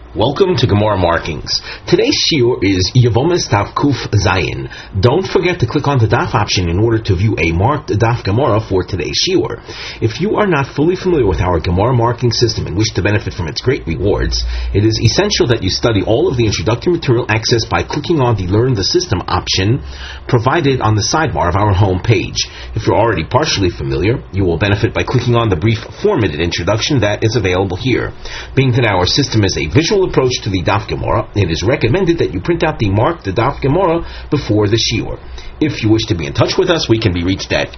Welcome to Gemara Markings. Today's shiur is Yevomis Daf Kuf Zayin. Don't forget to click on the Daf option in order to view a marked Daf Gemara for today's shiur. If you are not fully familiar with our Gemara marking system and wish to benefit from its great rewards, it is essential that you study all of the introductory material accessed by clicking on the Learn the System option provided on the sidebar of our home page. If you're already partially familiar, you will benefit by clicking on the brief 4-minute introduction that is available here. Being that our system is a visual approach to the Daf Gemara, it is recommended that you print out the marked Daf Gemara before the shiur. If you wish to be in touch with us, we can be reached at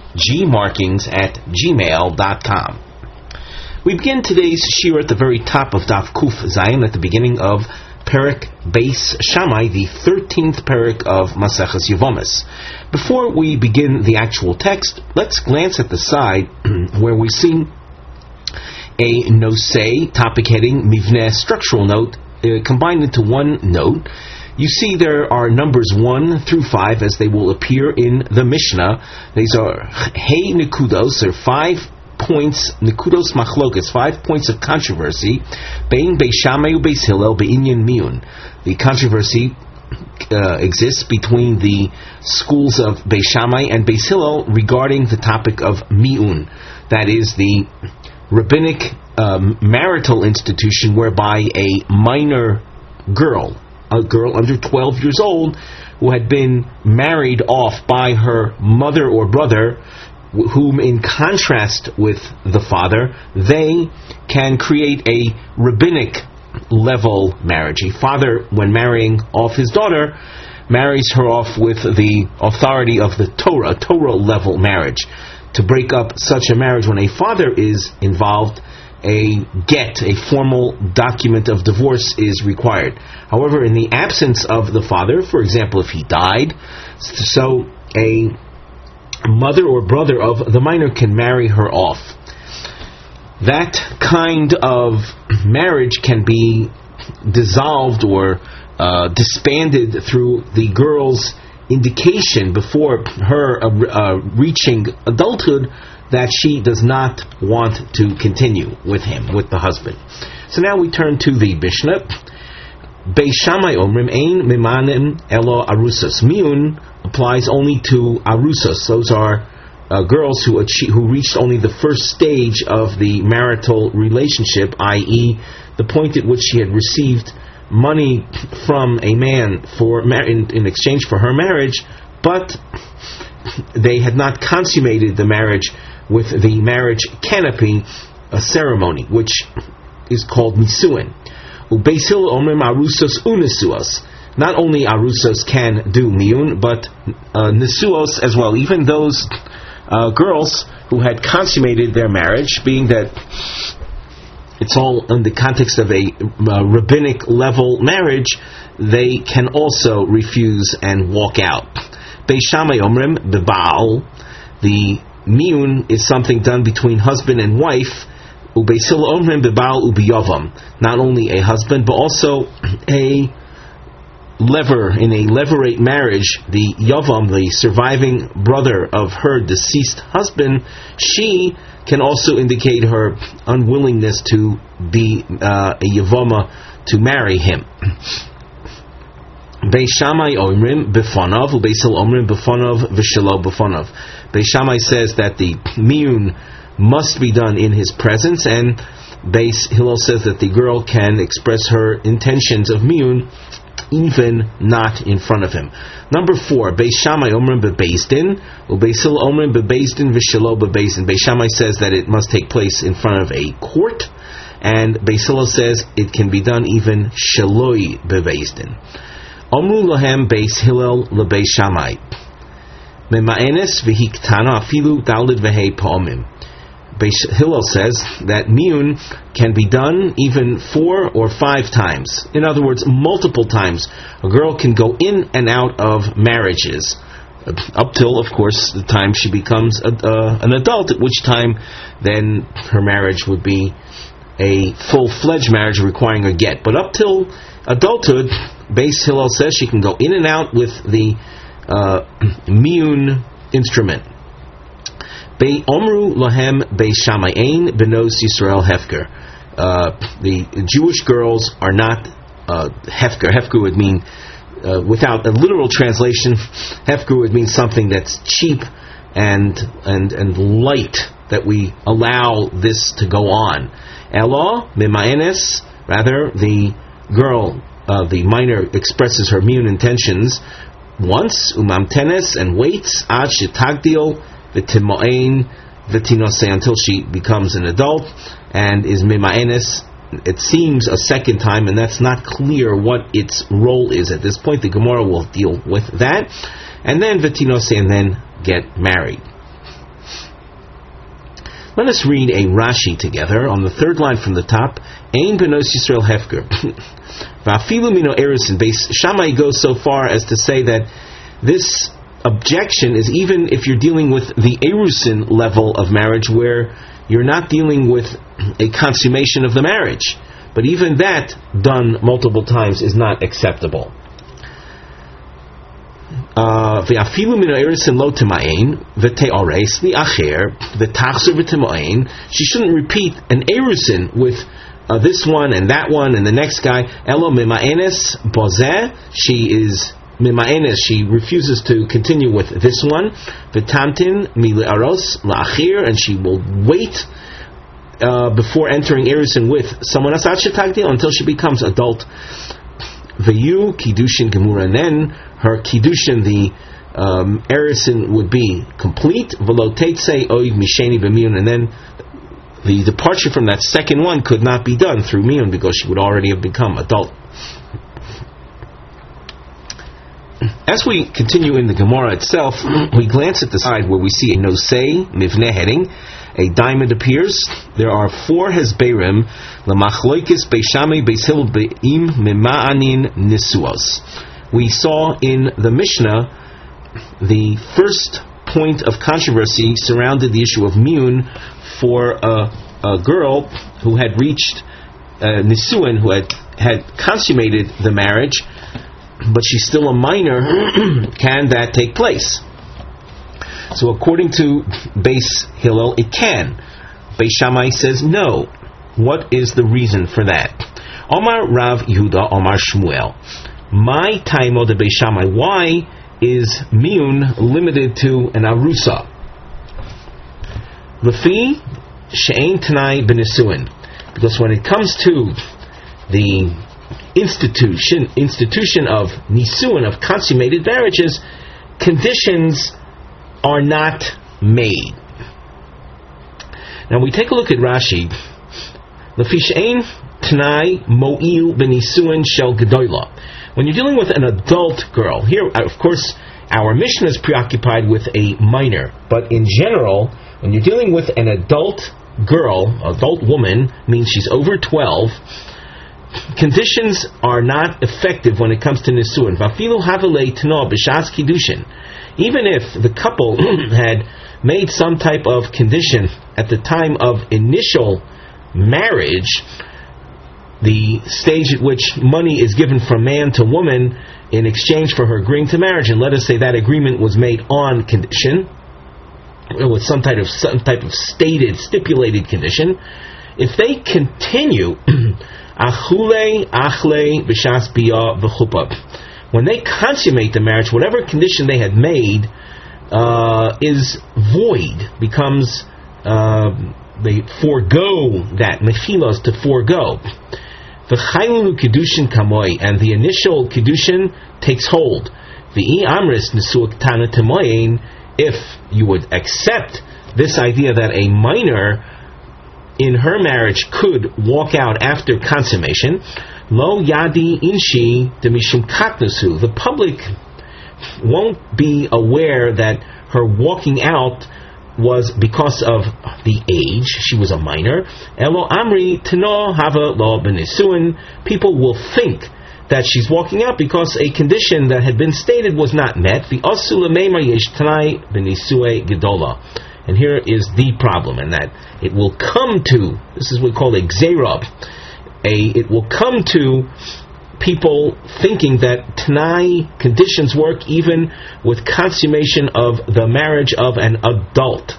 gmarkings@gmail.com. We begin today's shiur at the very top of Daf Kuf Zayin, at the beginning of Perek Beis Shammai, the 13th Perek of Maseches Yevomis. Before we begin the actual text, let's glance at the side where we see a nosei, topic heading, mivneh, structural note, combined into one note. You see there are numbers 1 through 5 as they will appear in the Mishnah. These are hey nekudos, or 5 points, nekudos machlokas, 5 points of controversy, bein Beis Shammai u Beis Hillel be'inyan miyun. The controversy exists between the schools of Beis Shammai and Beis Hillel regarding the topic of miyun, that is the rabbinic marital institution whereby a minor girl, a girl under 12 years old, who had been married off by her mother or brother, whom in contrast with the father, they can create a rabbinic level marriage. A father, when marrying off his daughter, marries her off with the authority of the Torah level marriage. To break up such a marriage, when a father is involved, a get, a formal document of divorce is required. However, in the absence of the father, for example, if he died, so a mother or brother of the minor can marry her off. That kind of marriage can be dissolved or disbanded through the girl's indication before her reaching adulthood that she does not want to continue with him, with the husband. So now we turn to the Mishnah. Beis Shammai omrim ein mimanim elo arusas. Miyun applies only to arusas. Those are girls who reached only the first stage of the marital relationship, i.e., the point at which she had received money from a man in exchange for her marriage, but they had not consummated the marriage with the marriage canopy, a ceremony which is called nisuin. Ubeis Hillel omrim arusos unisuos. Not only arusos can do miyun, but nisuos as well. Even those girls who had consummated their marriage, being that it's all in the context of a rabbinic level marriage, they can also refuse and walk out. Beis Shammai omrim bebaal. The miyun is something done between husband and wife. Ubeis Hillel omrim bebaal ubiyavam. Not only a husband, but also a lever. In a levirate marriage, the yavam, the surviving brother of her deceased husband, she can also indicate her unwillingness to be a yavama, to marry him. Beis Shammai omrim b'fanav, ubeis Hillel omrim b'fanav v'shelo b'fanav. Beis Shammai says that the miyun must be done in his presence, and Beis Hillel says that the girl can express her intentions of miyun even not in front of him. Number 4, Beis Shammai omrim bebeisdin, ubeis Hillel omrim bebeisdin v'shelo bebeisdin. Beis Shammai says that it must take place in front of a court, and Beis Hillel says it can be done even sheloi bebeisdin. Omru lahem Beis Hillel leBeis Shammai mema'enes v'hiktana afilu dalid v'hei pa'omim. Beis Hillel says that miyun can be done even 4 or 5 times. In other words, multiple times. A girl can go in and out of marriages up till, of course, the time she becomes an adult, at which time then her marriage would be a full-fledged marriage requiring a get. But up till adulthood, Beis Hillel says she can go in and out with the miyun instrument. Omru lahem Beis Shammai ein benos Yisrael hefker. The Jewish girls are not hefker. Hefker would mean, without a literal translation, hefker would mean something that's cheap and light, that we allow this to go on. Elo mimaenes, rather the girl, the minor expresses her miyun intentions once, umamtenes, and waits, ad shetagdil v'timoein v'tinose, until she becomes an adult, and is mimaenes, it seems, a second time, and that's not clear what its role is at this point. The Gemara will deal with that. And then v'tinose, and then get married. Let us read a Rashi together on the third line from the top. Ein benos Yisrael hefker. Va'afilu mino erisin. Beis Shammai goes so far as to say that this objection is even if you're dealing with the erusin level of marriage, where you're not dealing with a consummation of the marriage, but even that done multiple times is not acceptable. Ve'afilu mino erisin lo temain v'te'ores li'acher v'tachzor v'temoin. She shouldn't repeat an erusin with this one and that one and the next guy. Elo mimaenes bozeh. She is mimaenes. She refuses to continue with this one. V'tamtin mili'aros la'achir, and she will wait before entering erusin with someone else until she becomes adult. Ve'yu kiddushin gemura, and then her kiddushin, the erusin, would be complete. V'lo teitze oig misheni b'miyun, and then the departure from that second one could not be done through miyun, because she would already have become adult. As we continue in the Gemara itself, we glance at the side where we see a nosei mivneh heading. A diamond appears. There are 4 hesberim lamachloikis beis Shammai beis Hillel beim mima'anin nisuos. We saw in the Mishnah the first point of controversy surrounded the issue of miyun for a girl who had reached nisuin, who had consummated the marriage, but she's still a minor. Can that take place? So according to Beis Hillel, it can. Beis Shammai says no. What is the reason for that? Omar Rav Yehuda, Omar Shmuel. My taimo de Beis Shammai. Why is miyun limited to an arusa? Lefi she'ein tanai b'nisuin. Because when it comes to the institution of nisuin, of consummated marriages, conditions are not made. Now we take a look at Rashi. Lefi she'ein tanai mo'il b'nisuin shel gedola. When you're dealing with an adult girl, here, of course, our Mishnah is preoccupied with a minor, but in general, when you're dealing with an adult girl, adult woman, means she's over 12, conditions are not effective when it comes to nisuin. Vafilu havelei tno b'shas kiddushin. Even if the couple had made some type of condition at the time of initial marriage, the stage at which money is given from man to woman in exchange for her agreeing to marriage, and let us say that agreement was made on condition, with some type of stipulated condition, if they continue achule achle b'shas bia v'chuppah, when they consummate the marriage, whatever condition they had made is void, becomes they forego that mechilos, to forego. V'chaylu kiddushin kamoi, and the initial kiddushin takes hold. V'i amris nesuak tana temoyin, if you would accept this idea that a minor in her marriage could walk out after consummation, lo yadi inshi demishum katnusu, the public won't be aware that her walking out was because of the age. She was a minor. Elo amri tino hava lo benisuin. People will think that she's walking out because a condition that had been stated was not met. The osula meimar yesh tanai benisue gedola. And here is the problem, in that it will come to, this is what we call a gzeirah, it will come to people thinking that Tanai conditions work even with consummation of the marriage of an adult.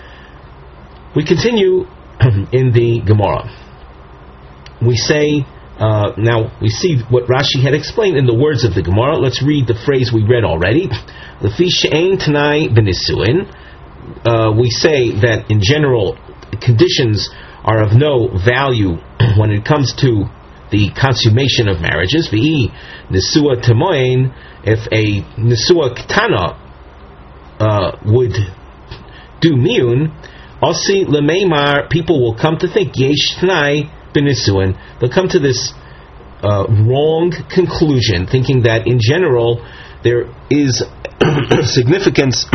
We continue in the Gemara. We say Now we see what Rashi had explained in the words of the Gemara. Let's read the phrase we read already. Lefi she'ein tanai b'nisuin. We say that in general conditions are of no value when it comes to the consummation of marriages. V'i nisua temoin. If a nisua ketana would do miyun, Osi lemeimar, people will come to think yesh tanai b'nisuin. They'll come to this wrong conclusion, thinking that in general there is significance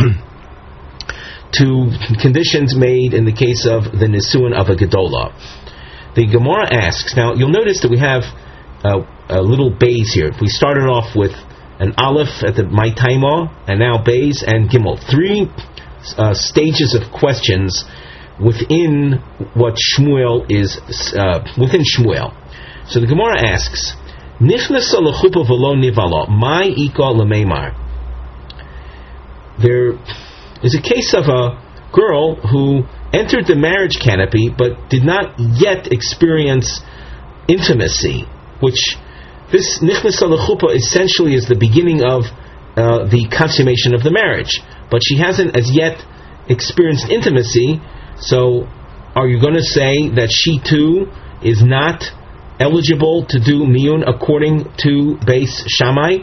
to conditions made in the case of the nisuin of a gedola. The Gemara asks. Now you'll notice that we have a little bays here. We started off with an aleph at the Maitaima, and now bays and gimel. 3 stages of questions within what Shmuel is within Shmuel. So the Gemara asks, Nichnasa lechupa v'lo nivala, mai ika lemeimar. There is a case of a girl who entered the marriage canopy but did not yet experience intimacy, which this Nichnasa lechupa essentially is the beginning of the consummation of the marriage. But she hasn't as yet experienced intimacy, so are you going to say that she too is not eligible to do miyun according to Beis Shammai?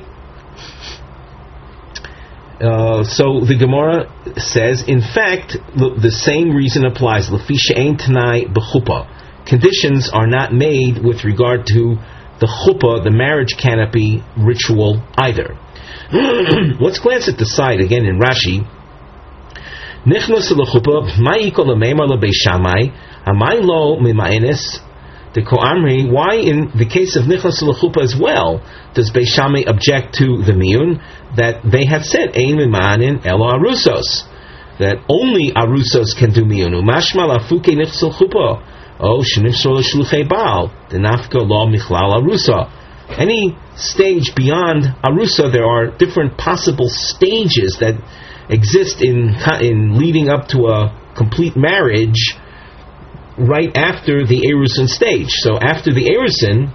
So the Gemara says, in fact, the same reason applies. Lefi she'ein tanai b'chuppah. Conditions are not made with regard to the chuppah, the marriage canopy ritual either. Let's glance at the side again in Rashi. Nichnos lechuppah, ma'iko lemeimar lebeis Shammai, amai lo mima'enes. The Ko'amri, why in the case of Nichnas L'chuppah as well does Beis Shammai object to the miyun that they have said Ein Mimanin Elo Arusos, that only Arusos can do miyun? Mashma Lafuke Nichnas L'chuppah, O Shenifsor L'shluchei Baal Denafka Lo Michlal Arusa. Any stage beyond Arusa, there are different possible stages that exist in leading up to a complete marriage. Right after the Erusin stage. So after the Erusin,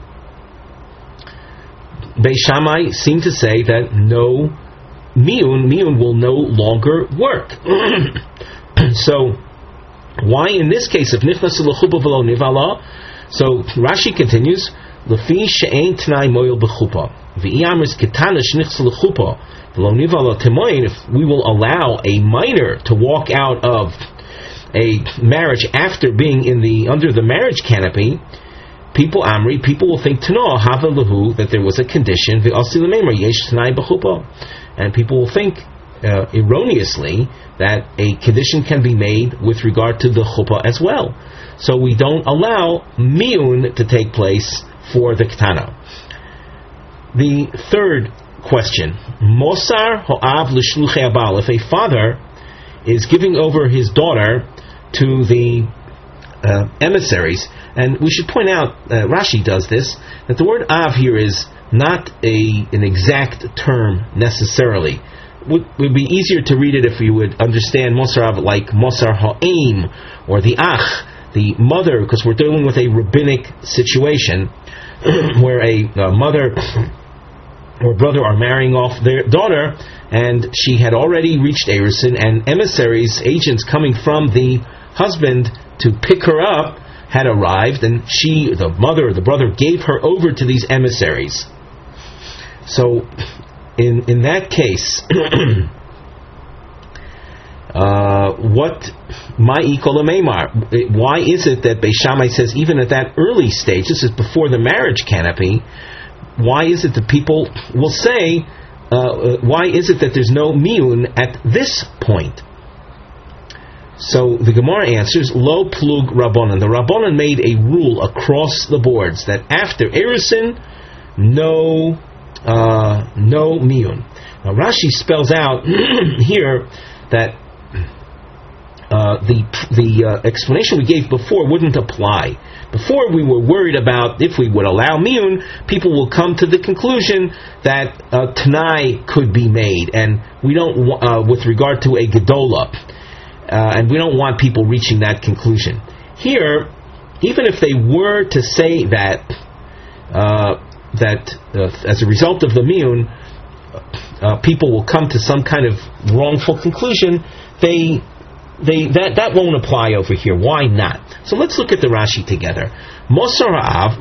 Beis Shammai seem to say that no miyun will no longer work. So why in this case of Nichnas L'chuppah v'lo nivala? So Rashi continues, Lefi she'ein t'nai moyel b'chuppah v'iyamris ketana sh'nichnas L'chuppah v'lo nivala temoyin. If we will allow a minor to walk out of a marriage after being under the marriage canopy, people will think Tanoah Hava Lahu, that there was a condition and people will think erroneously that a condition can be made with regard to the chuppah as well. So we don't allow miyun to take place for the ketana. The third question, Mosar ho'av l'shluchei abal. If a father is giving over his daughter to the emissaries, and we should point out, Rashi does this, that the word av here is not an exact term necessarily. Would be easier to read it if you would understand Mosar av like Mosar ha'im, or the ach, the mother, because we're dealing with a rabbinic situation where a mother or brother are marrying off their daughter, and she had already reached Erusin, and emissaries, agents coming from the husband to pick her up, had arrived, and she, the mother or the brother, gave her over to these emissaries. So, in that case, why is it that Beis Shammai says even at that early stage, this is before the marriage canopy, why is it that people will say, why is it that there's no miyun at this point? So the Gemara answers, Lo plug Rabbanan. The Rabbanan made a rule across the boards that after Erusin, no miyun. Now Rashi spells out here that the explanation we gave before wouldn't apply. Before we were worried about if we would allow miyun, people will come to the conclusion that Tanai could be made, and we don't with regard to a gedola. And we don't want people reaching that conclusion. Here, even if they were to say that as a result of the miyun, people will come to some kind of wrongful conclusion. That won't apply over here. Why not? So let's look at the Rashi together. Mosra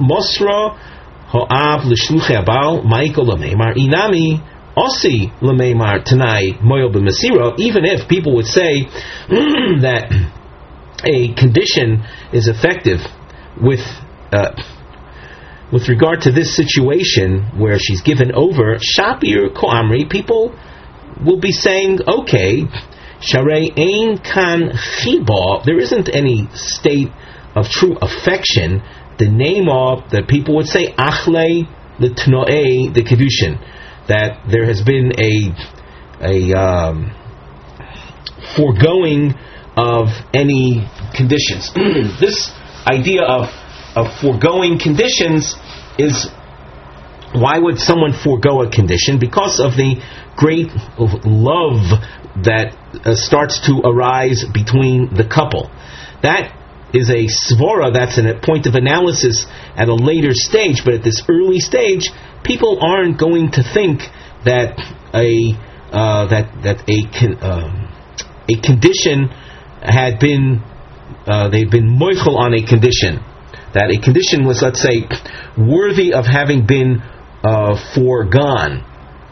ha'av l'shluchei abal ma'ikol l'meimar inami osi l'meimar tanai moyo b'masiro. Even if people would say that a condition is effective with regard to this situation where she's given over, Shapir Ko'amri, people will be saying, okay, Sharei Ein Kan Chiba, there isn't any state of true affection. The name of, that people would say, Achlei L'Tnoei the Kedushin, that there has been a foregoing of any conditions. This idea of foregoing conditions is, why would someone forego a condition? Because of the great love that starts to arise between the couple. That is a svara, that's a point of analysis at a later stage, but at this early stage, people aren't going to think that a condition had been, they've been moichel on a condition. That a condition was, let's say, worthy of having been foregone.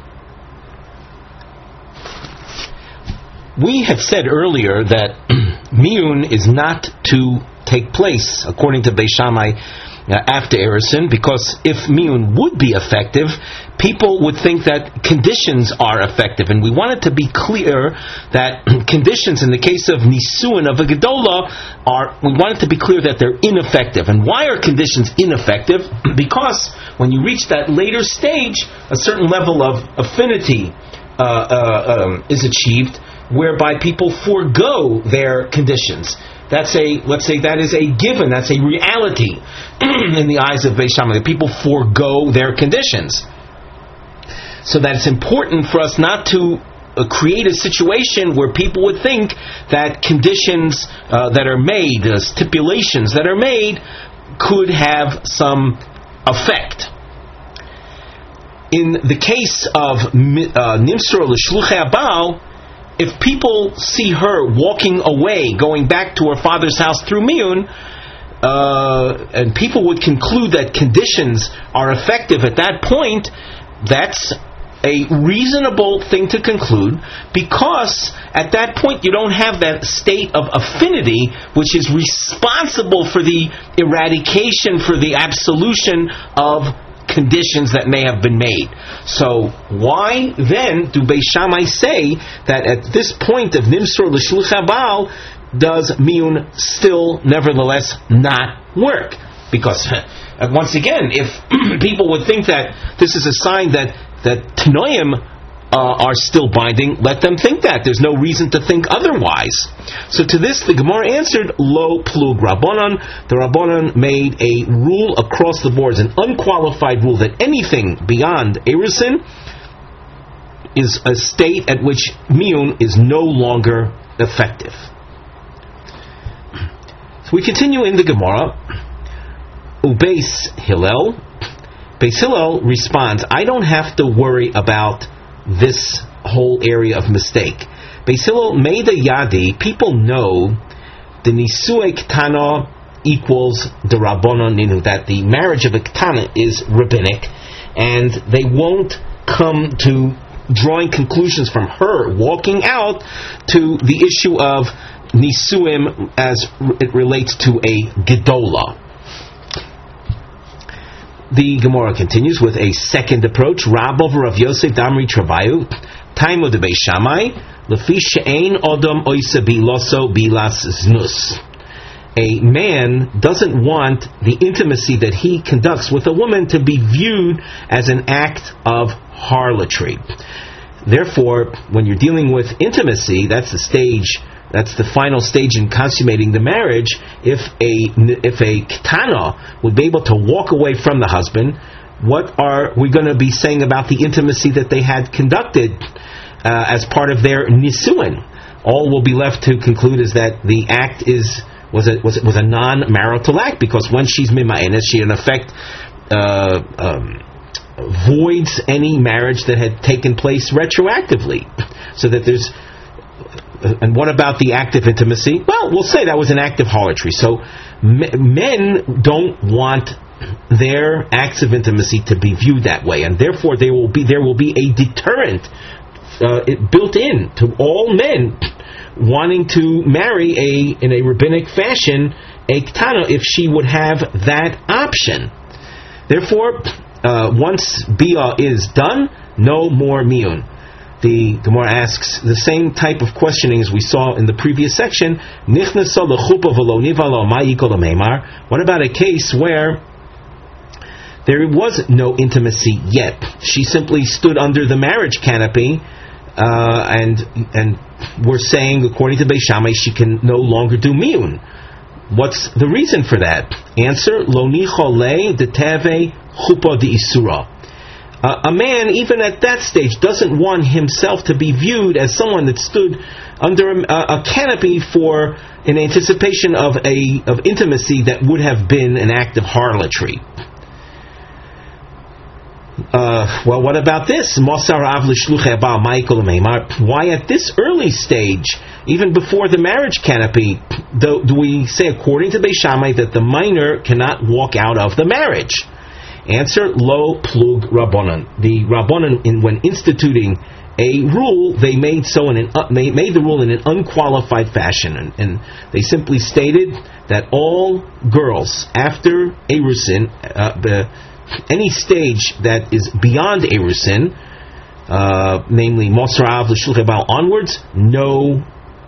We have said earlier that miyun is not to take place, according to Beis Shammai, after Erusin, because if miyun would be effective, people would think that conditions are effective. And we wanted to be clear that conditions, in the case of nisuin of a gedola, we wanted to be clear that they're ineffective. And why are conditions ineffective? Because when you reach that later stage, a certain level of affinity is achieved, whereby people forego their conditions. Let's say that is a given, that's a reality in the eyes of Beis Shammai, that people forego their conditions. So that it's important for us not to create a situation where people would think that conditions that are made, stipulations that are made, could have some effect. In the case of Nimsor l'shluchei abal, if people see her walking away, going back to her father's house through miyun, and people would conclude that conditions are effective at that point, that's a reasonable thing to conclude, because at that point you don't have that state of affinity which is responsible for the eradication, for the absolution of conditions that may have been made. So why then do Beis Shammai say that at this point of Nimsor l'shluchei abal does miyun still nevertheless not work? Because once again, if people would think that this is a sign that Tanoim are still binding, let them think that. There's no reason to think otherwise. So to this, the Gemara answered, Lo plug Rabbanan. The Rabbanan made a rule across the board, an unqualified rule, that anything beyond Erusin is a state at which miyun is no longer effective. So we continue in the Gemara. Ubeis Hillel. Beis Hillel responds, I don't have to worry about this whole area of mistake. Beis Hillel made a yadi. People know the nisui ketana equals the rabbanon ninu, that the marriage of a ketana is rabbinic, and they won't come to drawing conclusions from her walking out to the issue of nisuim as it relates to a gedola. The Gemara continues with a second approach. Rab over Rav Yosef Damri Travayu, Taimo de Beis Shammai, Lefi she'ein odom oisa biloso bilas znus. A man doesn't want the intimacy that he conducts with a woman to be viewed as an act of harlotry. Therefore, when you're dealing with intimacy, that's the final stage in consummating the marriage. If a ketana would be able to walk away from the husband, what are we going to be saying about the intimacy that they had conducted as part of their nisuin? All will be left to conclude is that the act was a non-marital act, because when she's mima'enes, she in effect voids any marriage that had taken place retroactively. So that there's... and what about the act of intimacy? Well, we'll say that was an act of harlotry. So men don't want their acts of intimacy to be viewed that way, and therefore there will be a deterrent built in to all men wanting to marry in a rabbinic fashion a ketana if she would have that option. Therefore, once bia is done, no more miyun. The Gemara asks the same type of questioning as we saw in the previous section. What about a case where there was no intimacy yet? She simply stood under the marriage canopy, and we're saying, according to Beis Shammai, she can no longer do miyun. What's the reason for that? Answer: Lo nichole deteve chuppah de isura. A man, even at that stage, doesn't want himself to be viewed as someone that stood under a canopy in anticipation of intimacy that would have been an act of harlotry. Well, what about this? Why at this early stage, even before the marriage canopy, do we say, according to Beis Shammai, that the minor cannot walk out of the marriage? Answer: Lo plug rabbanon. The rabbanon, when instituting a rule, they made the rule in an unqualified fashion, and they simply stated that all girls after Erusin, any stage that is beyond Erusin, namely Mosar Av l'Shulchan Baal onwards, no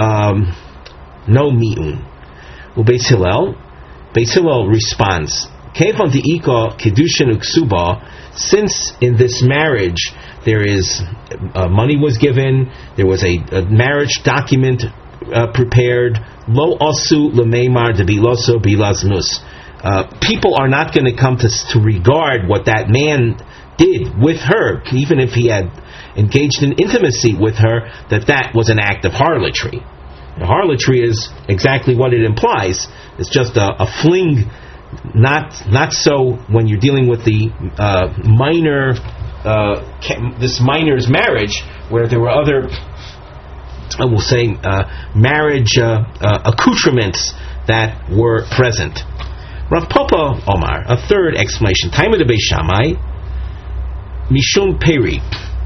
mi'un. Beis Hillel responds, Kevon de'ika kedushin uksuba, since in this marriage there is money was given, there was a marriage document prepared, lo asu lemeimar debiloso bilazmus. People are not going to come to regard what that man did with her, even if he had engaged in intimacy with her, that was an act of harlotry. And harlotry is exactly what it implies. It's just a fling. Not so when you're dealing with the minor, this minor's marriage, where there were other, we'll say, marriage accoutrements that were present. Rav Papa Omar, a third explanation. Time of the Beis Shammai, Mishum Peri.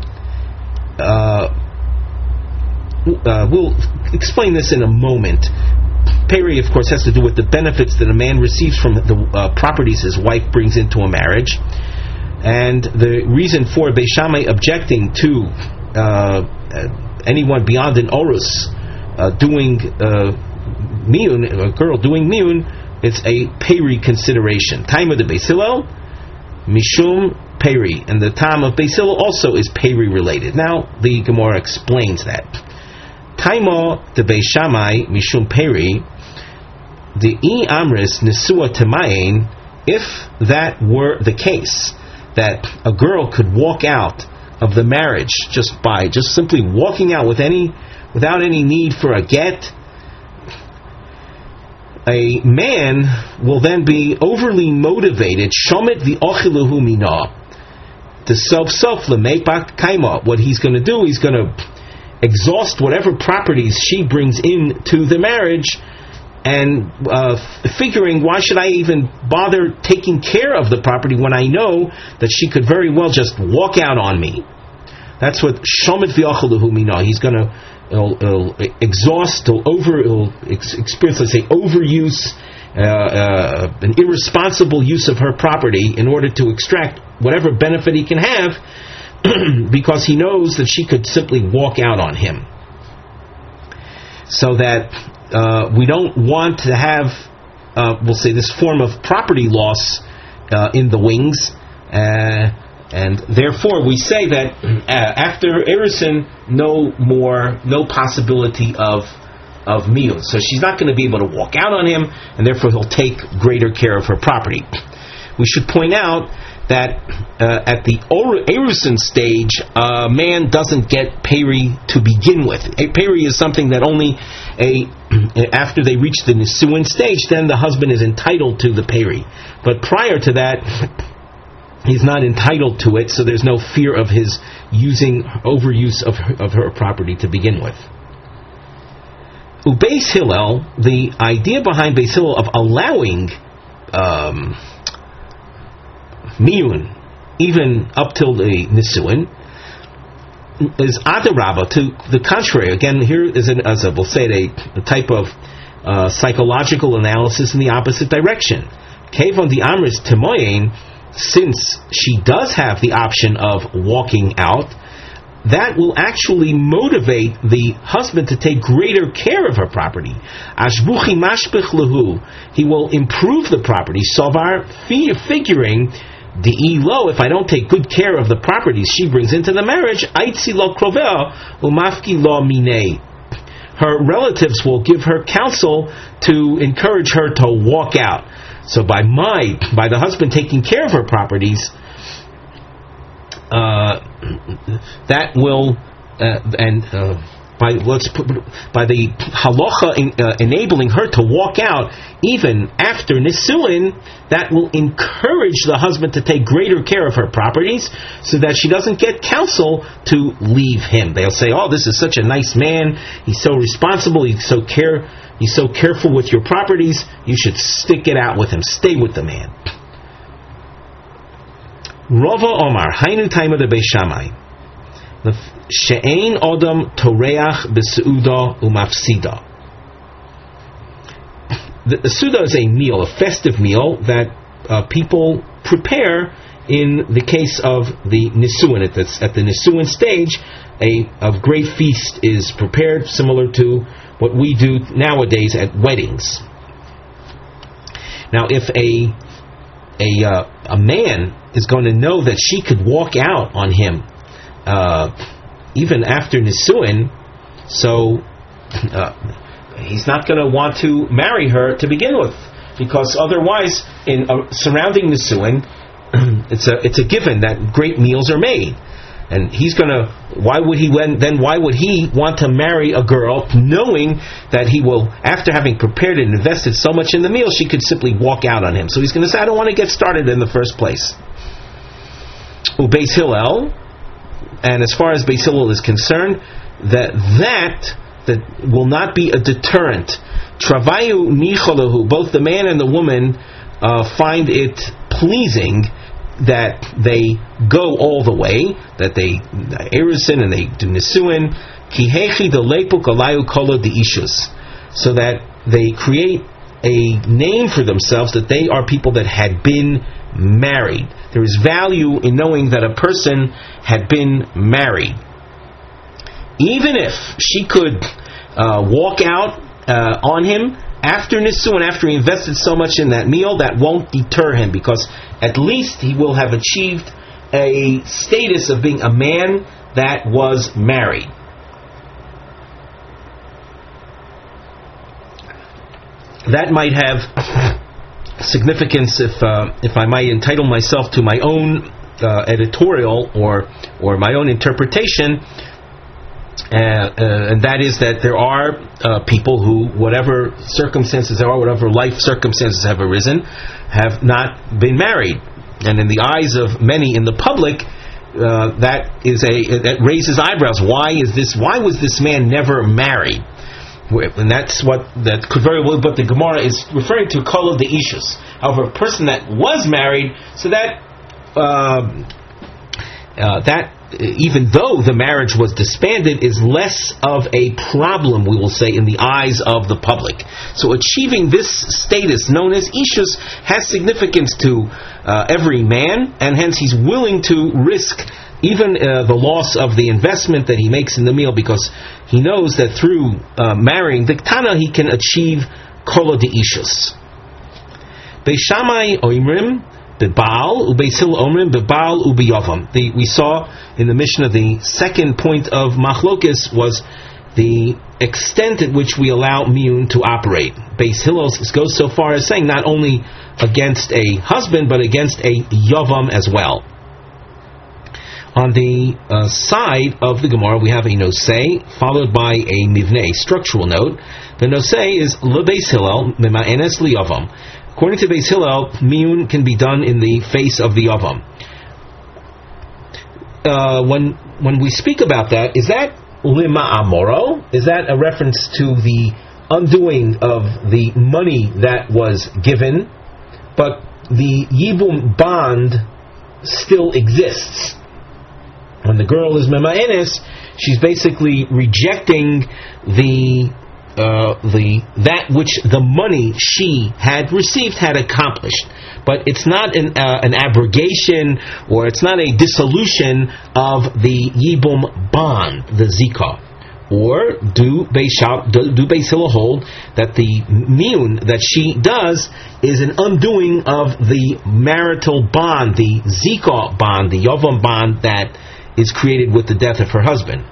We'll explain this in a moment. Peri, of course, has to do with the benefits that a man receives from the properties his wife brings into a marriage. And the reason for Beis Shammai objecting to anyone beyond an orus doing miyun, a girl doing miyun, it's a peri consideration. Time of the Beis Hillel, mishum peri, and the time of Beis Hillel also is peri related. Now the Gemara explains that. Taimo the Beis Shammai mishum peri, the I amris nesua temayin. If that were the case, that a girl could walk out of the marriage just simply walking out without any need for a get, a man will then be overly motivated. Shomit v'ochiluhu mina. The self lemepak kaima. What he's going to do, he's going to exhaust whatever properties she brings into the marriage, and figuring, why should I even bother taking care of the property when I know that she could very well just walk out on me? That's what shomit v'ochiluhu mina. He's going to exhaust, he'll experience, let's say, overuse, an irresponsible use of her property in order to extract whatever benefit he can have, because he knows that she could simply walk out on him. So that we don't want to have, we'll say, this form of property loss in the wings. And therefore, we say that after Erusin, no possibility of miyun. So she's not going to be able to walk out on him, and therefore he'll take greater care of her property. We should point out that at the Erusin stage, a man doesn't get peri to begin with. A peri is something that only after they reach the Nisuin stage, then the husband is entitled to the peri. But prior to that, he's not entitled to it, so there's no fear of his overuse of her property to begin with. Beis Hillel, the idea behind Beis Hillel of allowing miyun even up till the nisuin is adarabba, to the contrary. Again, here is as we'll say a type of psychological analysis in the opposite direction. Kevon the amris temoyin, since she does have the option of walking out, that will actually motivate the husband to take greater care of her property. Ashbuchi mashbich lehu, he will improve the property. Sovar, figuring the elo, if I don't take good care of the properties she brings into the marriage, aitzi lo krovel umafki lo minei. Her relatives will give her counsel to encourage her to walk out. So by the husband taking care of her properties, that will by the halacha enabling her to walk out even after nisuin, that will encourage the husband to take greater care of her properties, so that she doesn't get counsel to leave him. They'll say, "Oh, this is such a nice man. He's so responsible. He's so careful with your properties. You should stick it out with him. Stay with the man." Rava Omar, Hainu Taima de Beis Shammai, She'ein Odom Toreach B'Seuda Umafsida. The Suda is a meal, a festive meal that people prepare in the case of the Nisuin. At the Nisuin stage, a great feast is prepared, similar to what we do nowadays at weddings. Now, if a man is going to know that she could walk out on him even after Nisuin, so he's not going to want to marry her to begin with, because otherwise, in surrounding Nisuin, it's a given that great meals are made. And he's gonna. Why would he want to marry a girl knowing that he will, after having prepared and invested so much in the meal, she could simply walk out on him? So he's going to say, "I don't want to get started in the first place." Beis Hillel, and as far as Beis Hillel is concerned, that will not be a deterrent. Travayu nicholahu, both the man and the woman find it pleasing that they go all the way, that they erusin and they do nisuin, kihechi de lepuk alayu kola de ishus, so that they create a name for themselves that they are people that had been married. There is value in knowing that a person had been married. Even if she could walk out on him after Nisuin, after he invested so much in that meal, that won't deter him, because at least he will have achieved a status of being a man that was married. That might have significance if I might entitle myself to my own editorial or my own interpretation. And that is that there are people who, whatever circumstances there are, whatever life circumstances have arisen, have not been married, and in the eyes of many in the public, that raises eyebrows. Why was this man never married? And that's what that could very well. But the Gemara is referring to kol of the ishus. However, a person that was married, so that even though the marriage was disbanded, is less of a problem, we will say, in the eyes of the public. So achieving this status known as ishus has significance to every man, and hence he's willing to risk even the loss of the investment that he makes in the meal, because he knows that through marrying the Ktana he can achieve kol de ishus. Beis Shammai oimrim B'Baal uBeis Hillel omrim B'Baal uB'Yavam. We saw in the Mishnah the second point of Machlokes was the extent at which we allow miyun to operate. Beis Hillel goes so far as saying not only against a husband but against a yavam as well. On the side of the Gemara we have a nosei followed by a mivnei, structural note. The nosei is leBeis Hillel mema'enes liyavam. According to Beis Hillel, miyun can be done in the face of the yavam. when we speak about that, is that lima amoro? Is that a reference to the undoing of the money that was given, but the yibum bond still exists? When the girl is mema'enes, she's basically rejecting that which the money she had received had accomplished. But it's not an abrogation, or it's not a dissolution of the yibum bond, the zikah. Or do Beis Hillel hold that the miyun that she does is an undoing of the marital bond, the zikah bond, the yavam bond that is created with the death of her husband?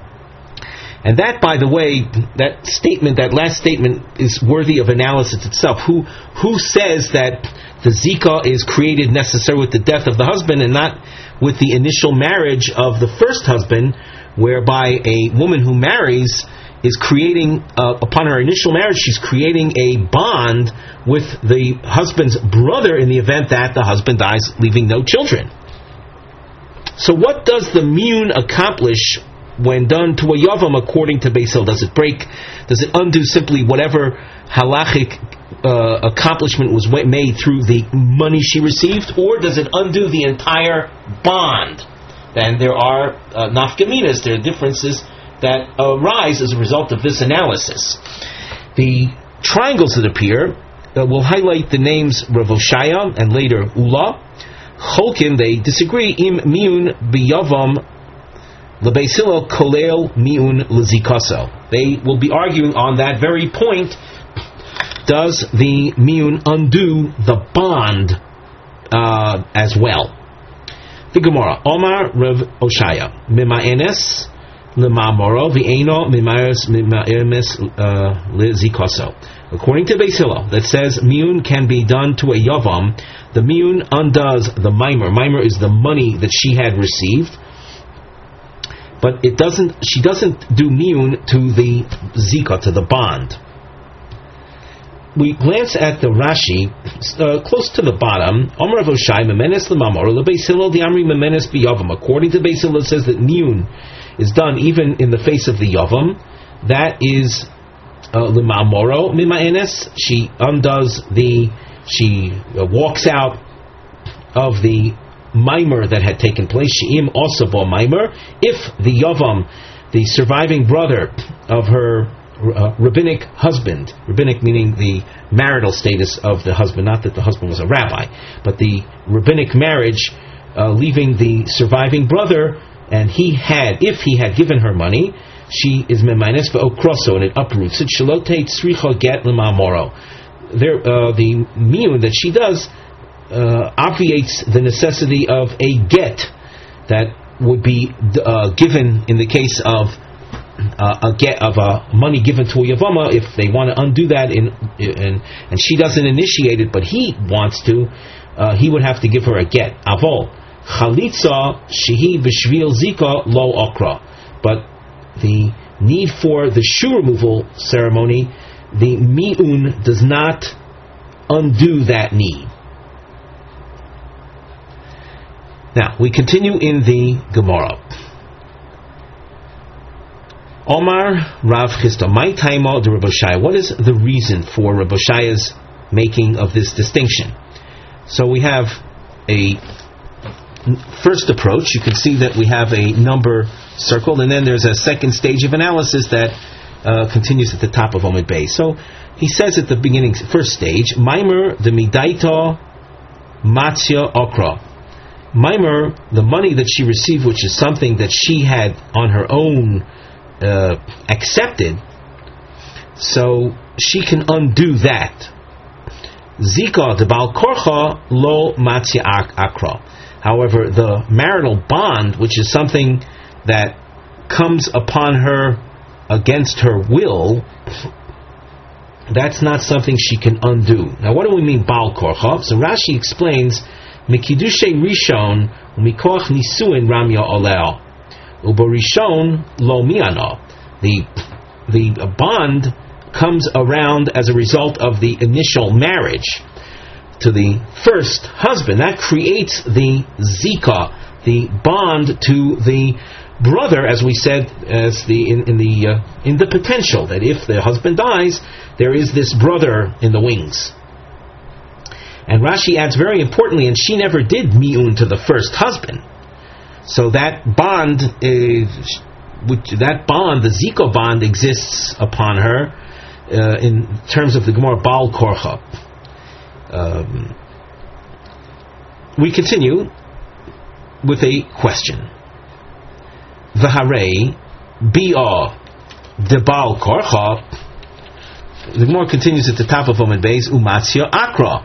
And that, by the way, that last statement is worthy of analysis itself. Who says that the zikah is created necessarily with the death of the husband and not with the initial marriage of the first husband, whereby a woman who marries is creating, upon her initial marriage, she's creating a bond with the husband's brother in the event that the husband dies, leaving no children. So what does the miyun accomplish when done to a yavam according to Beis Hillel? Does it undo simply whatever halachic accomplishment was made through the money she received, or does it undo the entire bond? Then there are nafkaminas, there are differences that arise as a result of this analysis. The triangles that appear will highlight the names Rav Oshaya and later Ula. Cholkim, they disagree. Im miyun biyavam leBeis Hillel kolel miyun lezikaso. They will be arguing on that very point. Does the miyun undo the bond as well? The Gemara, Omar Rav Oshaya, Mima'enes Lema'amoro V'eino Mima'enes Lezikaso. According to Beis Hillel, that says miyun can be done to a yavam, the miyun undoes the mimer. Mimer is the money that she had received, but she doesn't do miyun to the zikah, to the bond. We glance at the Rashi, close to the bottom. Omar Rav Oshai, Memenes Lemamor, LeBeis Hillel Diamri Memenes Biyavam. According to Beis Hillel, it says that miyun is done even in the face of the yavam. That is Lemamoro Mimaenes. She walks out of the mimer that had taken place. She'im also bo mimer. If the yavam, the surviving brother of her rabbinic husband, rabbinic meaning the marital status of the husband, not that the husband was a rabbi, but the rabbinic marriage, leaving the surviving brother, and if he had given her money, she is memaynes ve'okroso, and it uproots it. Shalote tzricha get lema'amoro. The miyun that she does obviates the necessity of a get that would be given in the case of a get of money given to a yavama. If they want to undo that and she doesn't initiate it, but he wants to, he would have to give her a get. Avol chalitza shehi b'shvil zika lo okra. But the need for the shoe removal ceremony, the mi'un does not undo that need. Now we continue in the Gemara. Omar Rav Chisda, my taimo de Rav Oshaya. What is the reason for Rav Oshaya's making of this distinction? So we have a first approach. You can see that we have a number circled, and then there's a second stage of analysis that continues at the top of Omid Bey. So he says at the beginning, first stage, Maimer the midaita matzia okra. Maimer, the money that she received, which is something that she had on her own accepted, so she can undo that. Zika de bal korcha lo matzia akra. However, the marital bond, which is something that comes upon her against her will, that's not something she can undo. Now, what do we mean bal korcha? So Rashi explains, mikidushe rishon umikoch nisuin ramya oleo. Uborishon lo miano. The bond comes around as a result of the initial marriage to the first husband. That creates the zika the bond to the brother, as we said, as in the potential that if the husband dies, there is this brother in the wings. And Rashi adds very importantly, and she never did mi'un to the first husband. So that bond, the Zika bond, exists upon her in terms of the Gemara Baal Korcha. We continue with a question. V'harei bi'ah de Baal Korcha. The Gemara continues at the top of Amud Beis, umatzia akra.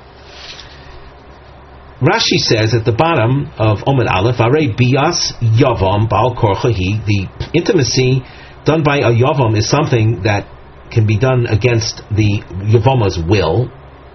Rashi says at the bottom of Amud Aleph, V'harei bi'as yavam Baal Korcha hi. The intimacy done by a yavam is something that can be done against the yavama's will.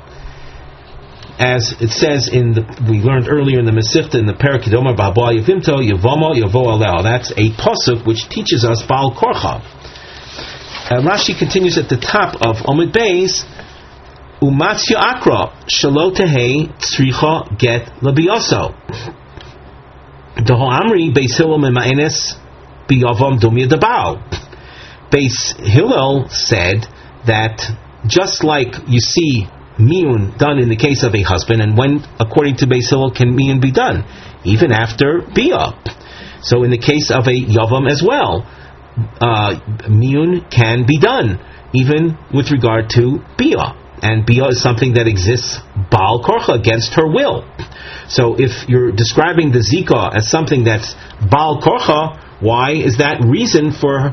As it says we learned earlier in the Masechta in the Perek Kedomer Ba'Ba Yavimto Yavama Yavo Alel. That's a pasuk which teaches us Baal Korcha. Rashi continues at the top of Amud Beis, Umatzya Akra Shalo Tehei Tzricha Get Labioso. Deho Amri Beis Hillel Mema'enes Biyavam Dumya Debal. Beis Hillel said that just like you see mi'un done in the case of a husband, and when, according to Beis Hillel, can mi'un be done? Even after biyah. So in the case of a yavam as well, mi'un can be done, even with regard to biyah. And biyah is something that exists Baal Korcha, against her will. So if you're describing the Zika as something that's Baal Korcha, why is that reason for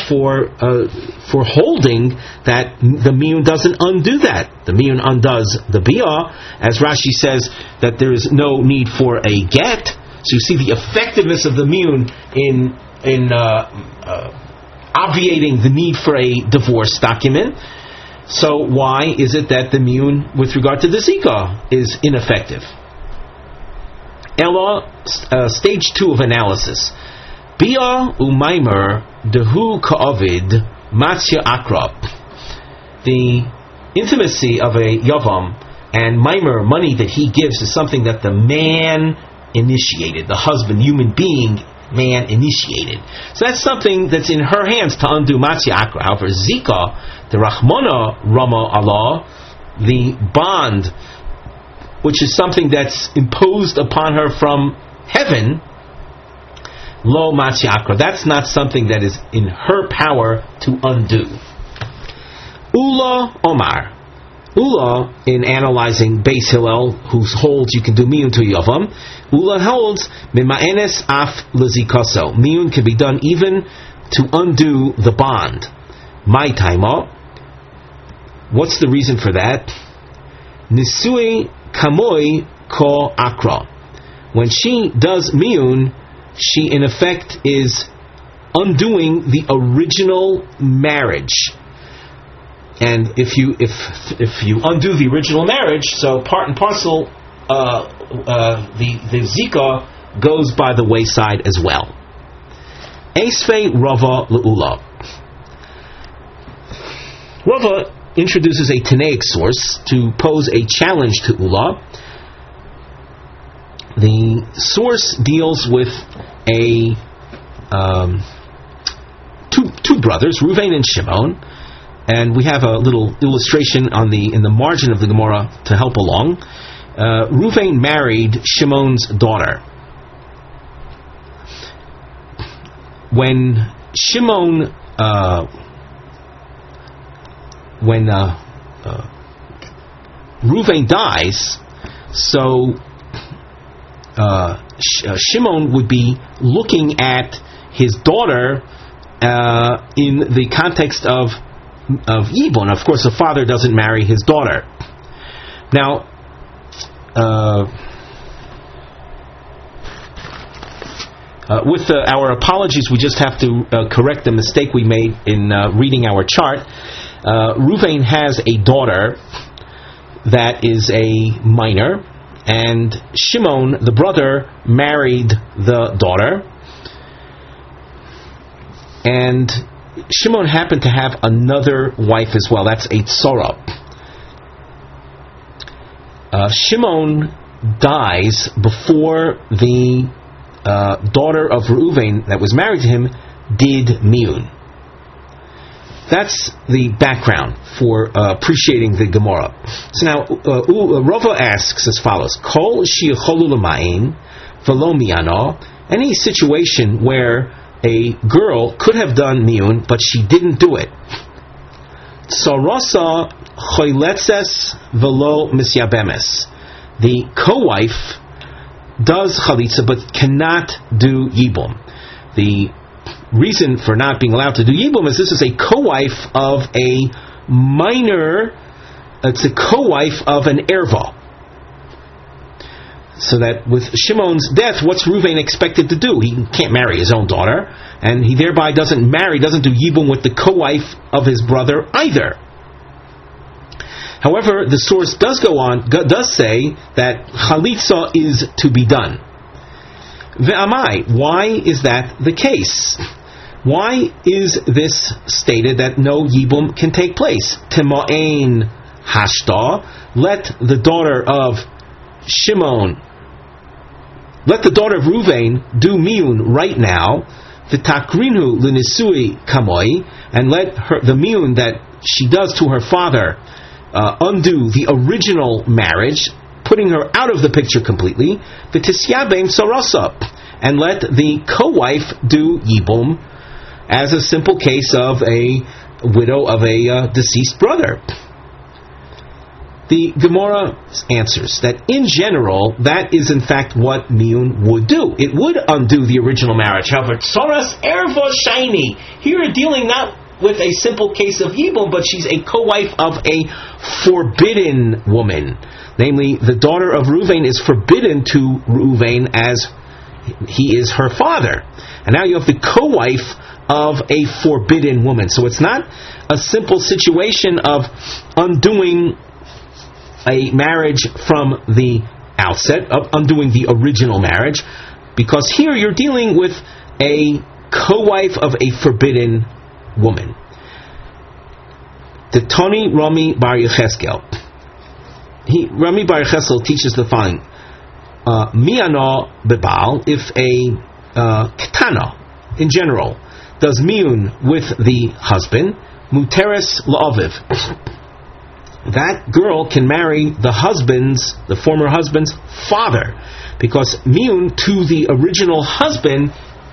holding that the mi'un doesn't undo that? The mi'un undoes the biyah, as Rashi says that there is no need for a get. So you see the effectiveness of the mi'un in obviating the need for a divorce document. So why is it that the mi'un with regard to the zika is ineffective? Ella, stage 2 of analysis. Bia umaimer dehu ka'avid matzya akrab. The intimacy of a yavam and maimer, money that he gives, is something that the man initiated, the husband, human being, man initiated. So that's something that's in her hands to undo matzya akrab. However, zika, the rachmana rama Allah, the bond, which is something that's imposed upon her from heaven, lo matzya akra, that's not something that is in her power to undo. Ula Omar. Ula, in analyzing Beis Hillel, who holds you can do mi'un to yavam, Ula holds mima'enes af lezikaso. Mi'un can be done even to undo the bond. My taima. What's the reason for that? Nisui kamoi ko akra. When she does mi'un, she in effect is undoing the original marriage. And if you undo the original marriage, so part and parcel, the zika goes by the wayside as well. Esfei Rava le'ula. Rava introduces a Tanaic source to pose a challenge to Ula. The source deals with two brothers, Ruvain and Shimon, and we have a little illustration in the margin of the Gemara to help along. Ruvain married Shimon's daughter. When Shimon Ruvain dies, so Shimon would be looking at his daughter in the context of Yibon. Of course, the father doesn't marry his daughter. Now, with our apologies, we just have to correct the mistake we made in reading our chart. Ruvain has a daughter that is a minor, and Shimon, the brother, married the daughter, and Shimon happened to have another wife as well. That's a tzora. Shimon dies before the daughter of Reuven that was married to him did miyun. That's the background for appreciating the Gemara. So now, Rava asks as follows: Kol shi'cholu l'ma'in v'lo miyano. Any situation where a girl could have done miyun, but she didn't do it. Tzarasa choyletzes v'lo misyabemes. The co-wife does chalitza, but cannot do yibum. The reason for not being allowed to do yibum is this is a co-wife of a minor. It's a co-wife of an erva. So that with Shimon's death, what's Reuven expected to do? He can't marry his own daughter, and he thereby doesn't do yibum with the co-wife of his brother either. However, the source does say that chalitza is to be done. Ve'amai, why is that the case? Why is this stated that no yibum can take place? Tima'ain hashta, let the daughter of Reuven do miyun right now. V'takrinhu l'nisui kamoi, and let the miyun that she does to her father undo the original marriage, putting her out of the picture completely. V'tisyabein sarasa, and let the co-wife do yibum as a simple case of a widow of a deceased brother. The Gemara answers that in general, that is in fact what miyun would do. It would undo the original marriage. However, tzoras erva shaini, here we're dealing not with a simple case of yibum, but she's a co-wife of a forbidden woman. Namely, the daughter of Reuven is forbidden to Reuven as he is her father. And now you have the co-wife of a forbidden woman. So it's not a simple situation of undoing a marriage from the outset, of undoing the original marriage, because here you're dealing with a co-wife of a forbidden woman. The Tani Rami Bar Yecheskel. Rami Bar Yecheskel teaches the following: Miyano bebal, if a ketana in general does miyun with the husband, muteres la'aviv, that girl can marry the former husband's father, because miyun to the original husband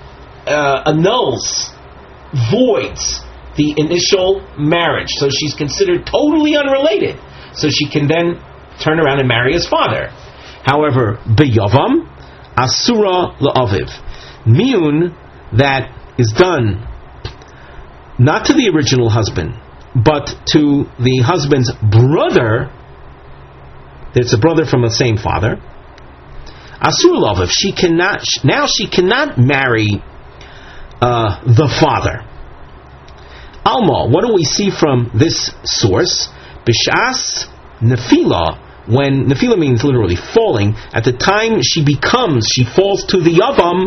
annuls, voids the initial marriage. So she's considered totally unrelated. So she can then turn around and marry his father. However, beyavam asura la'aviv, miyun that is done not to the original husband, but to the husband's brother, it's a brother from the same father, asur la'aviv, she cannot marry the father. Alma, what do we see from this source? Bishas nefila, when nefila means literally falling, at the time she falls to the yavam,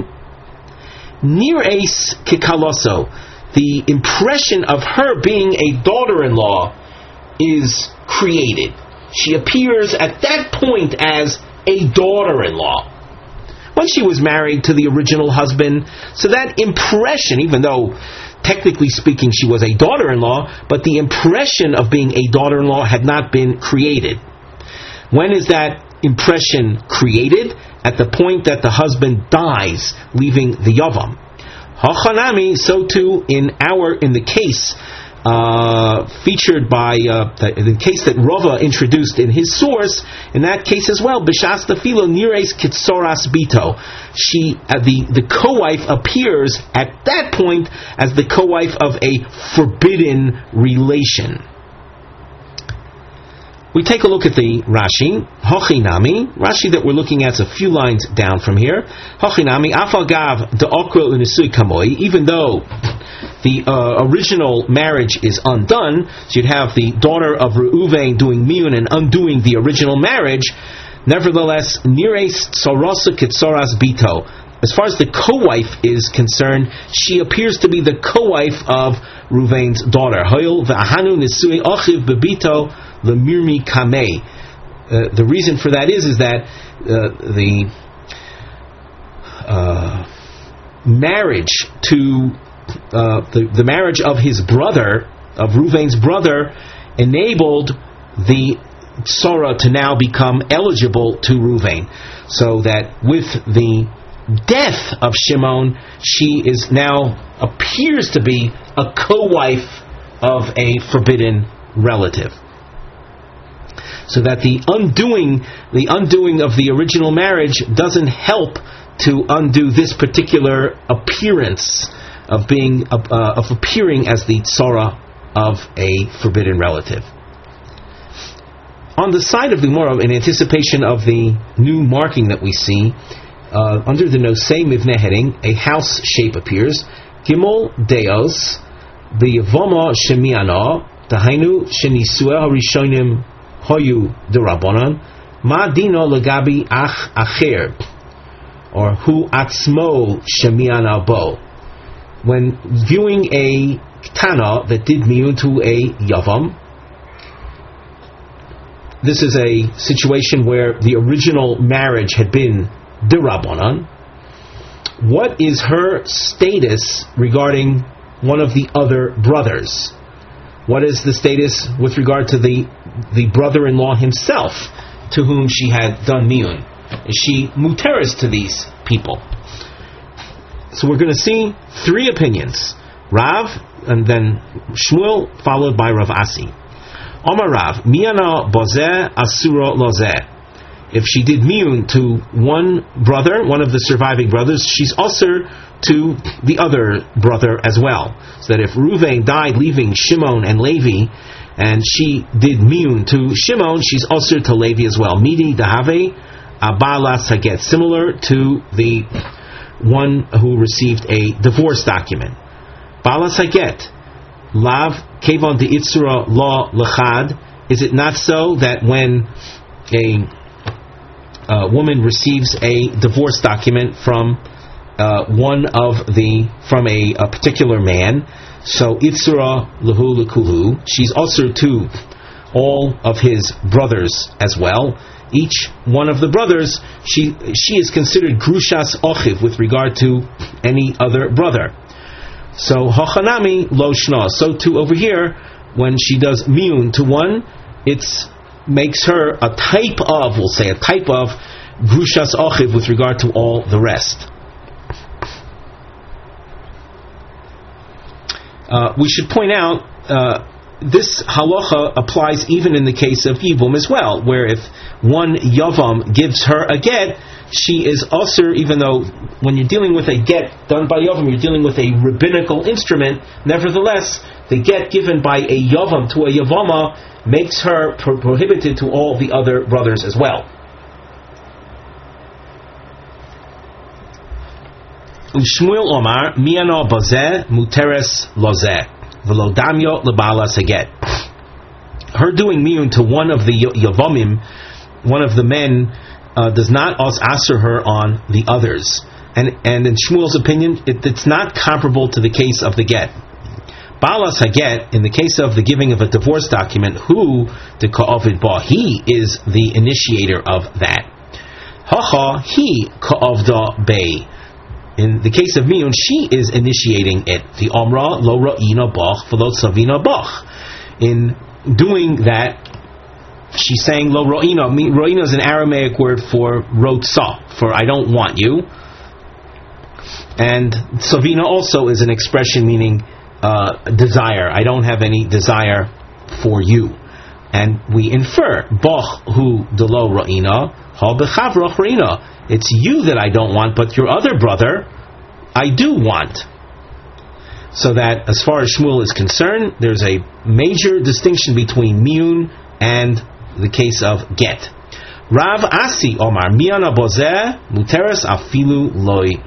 nir eis kikaloso, the impression of her being a daughter-in-law is created. She appears at that point as a daughter-in-law when she was married to the original husband. So that impression, even though technically speaking she was a daughter-in-law, but the impression of being a daughter-in-law had not been created. When is that impression created? At the point that the husband dies, leaving the yavam. Hachanami, so too in the case featured by the case that Rava introduced in his source. In that case as well, b'shas tefila nires kitsoras bito. The co-wife appears at that point as the co-wife of a forbidden relation. We take a look at the Rashi, Hochinami. Rashi that we're looking at is a few lines down from here. Hochinami, Afal Gav de'okro u'nisui kamoi. Even though the original marriage is undone, so you'd have the daughter of Reuven doing miyun and undoing the original marriage. Nevertheless, nires tzorosa kitzoras bito. As far as the co-wife is concerned, she appears to be the co-wife of Reuven's daughter. Hoyel ve'ahanu nisui achiv bebito lemirmi kamei. The reason for that is that marriage to the marriage of his brother, of Ruvain's brother, enabled the Tzora to now become eligible to Ruvain, so that with the death of Shimon, she is now appears to be a co-wife of a forbidden relative. So that the undoing of the original marriage doesn't help to undo this particular appearance of appearing as the tzara of a forbidden relative. On the side of the Gemara, in anticipation of the new marking that we see, under the Nosei Mivneh heading, a house shape appears. Gimel Deos, the Yavama Shemiana, Tahainu Shenisua Harishonim Hoyu Derabanan, Ma Dino Lagabi Ach Acher, or Hu Atzmo Shemiana Bo. When viewing a Ktana that did miyun to a Yavam, this is a situation where the original marriage had been Derabanan. What is her status regarding one of the other brothers? What is the status with regard to the brother-in-law himself to whom she had done miyun? Is she muteris to these people? So we're going to see three opinions. Rav, and then Shmuel, followed by Rav Asi. Omar Rav, miyana bozeh asura lozeh. If she did miyun to one brother, one of the surviving brothers, she's usher to the other brother as well. So that if Ruvain died leaving Shimon and Levi, and she did miyun to Shimon, she's usher to Levi as well. Midi dahave abala saget, similar to the one who received a divorce document. Bala saget, lav kevon de itzura la lechad. Is it not so that when a woman receives a divorce document from a particular man, so itzura lahu lekuhu, she's also to all of his brothers as well. Each one of the brothers, she is considered grushas ochiv with regard to any other brother. So hachanami lo shna. So too over here, when she does miyun to one, it makes her a type of grushas ochiv with regard to all the rest. We should point out this halacha applies even in the case of Yibum as well, where if one Yavam gives her a get, she is usher, even though when you're dealing with a get done by Yavam, you're dealing with a rabbinical instrument. Nevertheless, the get given by a Yavam to a Yavama makes her prohibited to all the other brothers as well. Shmuel Omar, Miyana Bazeh, Muteres Lozeh, Velodamyo Lebala Saget. Her doing miyun to one of the Yavamim, one of the men, does not answer her on the others. And in Shmuel's opinion, it's not comparable to the case of the get. Balas Haget, in the case of the giving of a divorce document, who the Ka'avid Ba, he is the initiator of that. Hacha, he Ka'avda Bay. In the case of miyun, she is initiating it. The Omra lo ra'ina bach v'lo tzavina bach. In doing that, she's saying lo ra'ina. Ra'ina is an Aramaic word for rotsa, for I don't want you. And tzavina also is an expression meaning desire. I don't have any desire for you. And we infer bach hu de lo ra'ina ha bechavrach ra'ina. It's you that I don't want, but your other brother, I do want. So that, as far as Shmuel is concerned, there's a major distinction between miyun and the case of get. Rav Asi Omar, miyana bozeh, muteres afilu loi.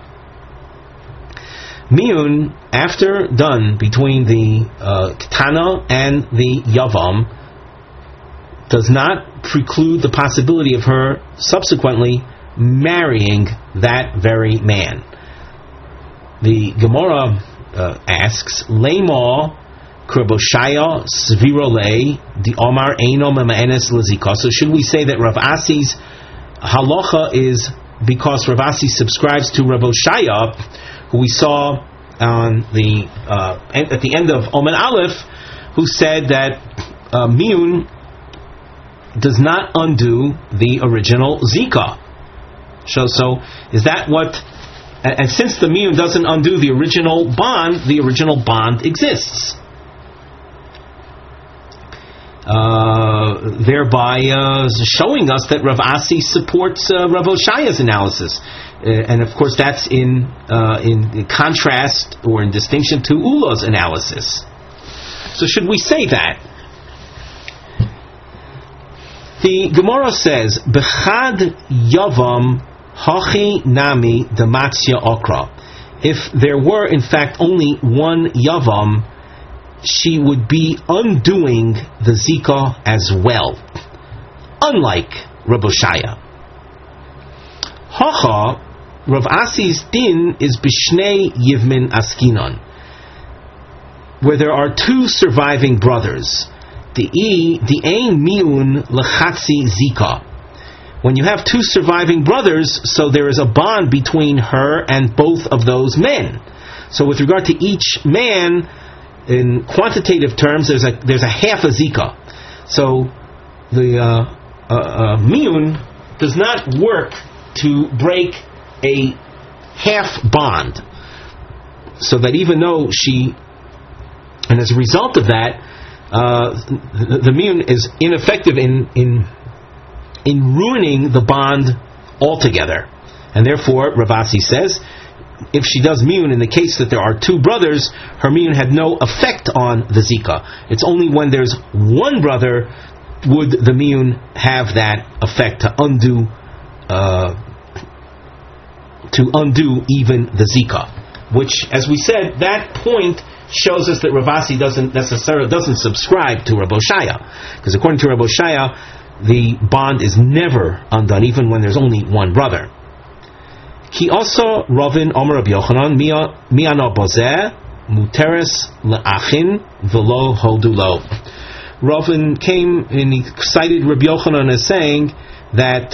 Miyun, after done between the Ketana and the Yavam, does not preclude the possibility of her subsequently marrying that very man. The Gemara asks, Lema Kerboshaya Svirole the Omar Eino Mema'enes Lezika. So should we say that Rav Asi's halacha is because Rav Asi subscribes to Rav Oshaya, who we saw on the at the end of Omen Aleph, who said that miyun does not undo the original zika. So is that what? And since the miyun doesn't undo the original bond exists. Thereby showing us that Rav Asi supports Rav Oshaya's analysis, and of course that's in contrast or in distinction to Ula's analysis. So should we say that? The Gemara says, "Bechad yavam hachi nami dematzia okra." If there were in fact only one yavam, she would be undoing the zika as well, unlike Rav Oshaya. Hacha, Rav Asi's din is bishnei yivmin askinon, where there are two surviving brothers. The ein miun lechatzi zika. When you have two surviving brothers, so there is a bond between her and both of those men. So with regard to each man, in quantitative terms, there's a half a zika. So the miyun does not work to break a half bond. So that even though and as a result of that, the miyun is ineffective in ruining the bond altogether. And therefore, Rav Asi says, if she does miyun in the case that there are two brothers, her miyun had no effect on the zika. It's only when there's one brother would the miyun have that effect to undo even the zika. Which, as we said, that point shows us that Rav Asi doesn't subscribe to Rav Oshaya, because according to Rav Oshaya, the bond is never undone, even when there's only one brother. Ki also Ravin Omer Rabbi Yochanan mi'ano bozeh muteres le'achin v'lo hodulo. Ravin came and he cited Rabbi Yochanan as saying that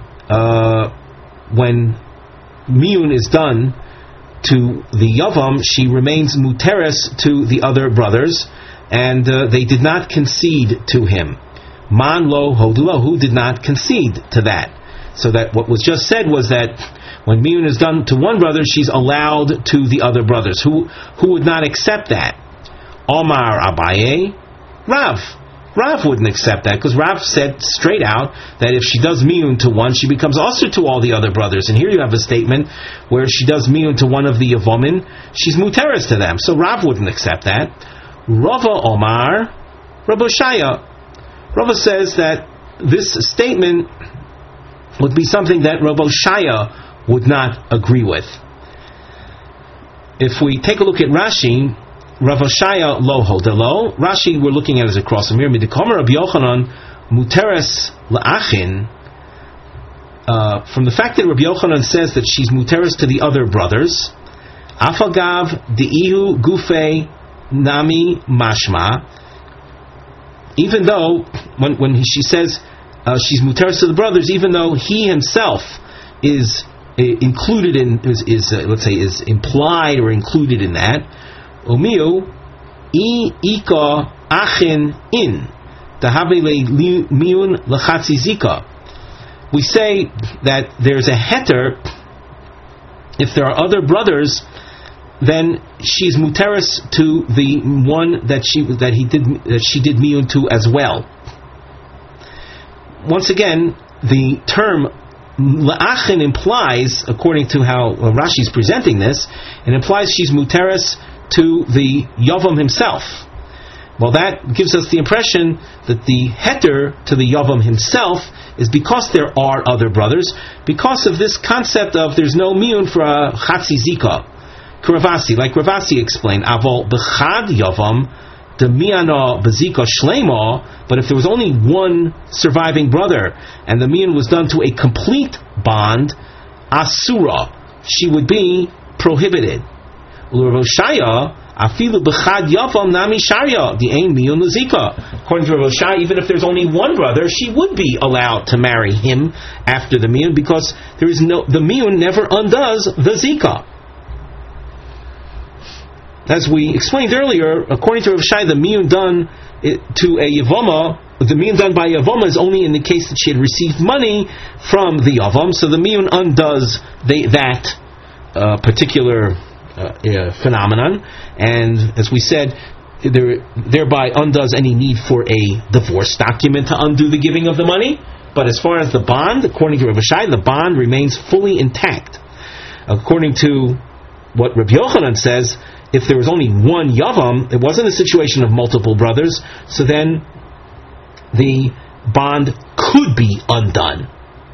when miyun is done to the yavam, she remains muteres to the other brothers, and they did not concede to him. Man lo hodulo, who did not concede to that. So that what was just said was that when miyun is done to one brother, she's allowed to the other brothers. Who would not accept that? Omar Abaye, Rav wouldn't accept that, because Rav said straight out that if she does miyun to one, she becomes also to all the other brothers. And here you have a statement where she does miyun to one of the yavomin, she's muteres to them. So Rav wouldn't accept that. Rava Omar, Rav Oshaya. Rava says that this statement would be something that Rav Oshaya would not agree with. If we take a look at Rashi, Rav Oshaya lo hodelo. Rashi we're looking at as a cross. Amir midikomer Rabbi Yochanan muteres la'achin. From the fact that Rabbi Yochanan says that she's muteres to the other brothers, afagav deihu gufe nami mashma. Even though when she says she's muteres to the brothers, even though he himself is included in is implied or included in that. Umiu ika achin in tahavile miun lachatzi zika. We say that there's a heter if there are other brothers, then she's muteres to the one that she did miyun to as well. Once again, the term la'achin implies, according to how Rashi's presenting this, it implies she's muteres to the yavam himself. Well, that gives us the impression that the heter to the yavam himself is because there are other brothers, because of this concept of there's no miyun for a chatzi zika. Ravasi, like Ravasi explained, avol b'chad yavam demiano b'zika shlema. But if there was only one surviving brother and the miyun was done to a complete bond, asura, she would be prohibited. Rav Oshaya Afilu b'chad yavam nami sharia the ein miyun l'zika. According to Rav Shai, even if there's only one brother, she would be allowed to marry him after the miyun, because the miyun never undoes the zika. As we explained earlier, according to Rav Shai, the miyun done to a yavama, the miyun done by Yavam is only in the case that she had received money from the Yavam, so the miyun undoes that particular phenomenon, and as we said, thereby undoes any need for a divorce document to undo the giving of the money. But as far as the bond, according to Rav Shai, the bond remains fully intact. According to what Rabbi Yochanan says, if there was only one Yavam, it wasn't a situation of multiple brothers, so then the bond could be undone.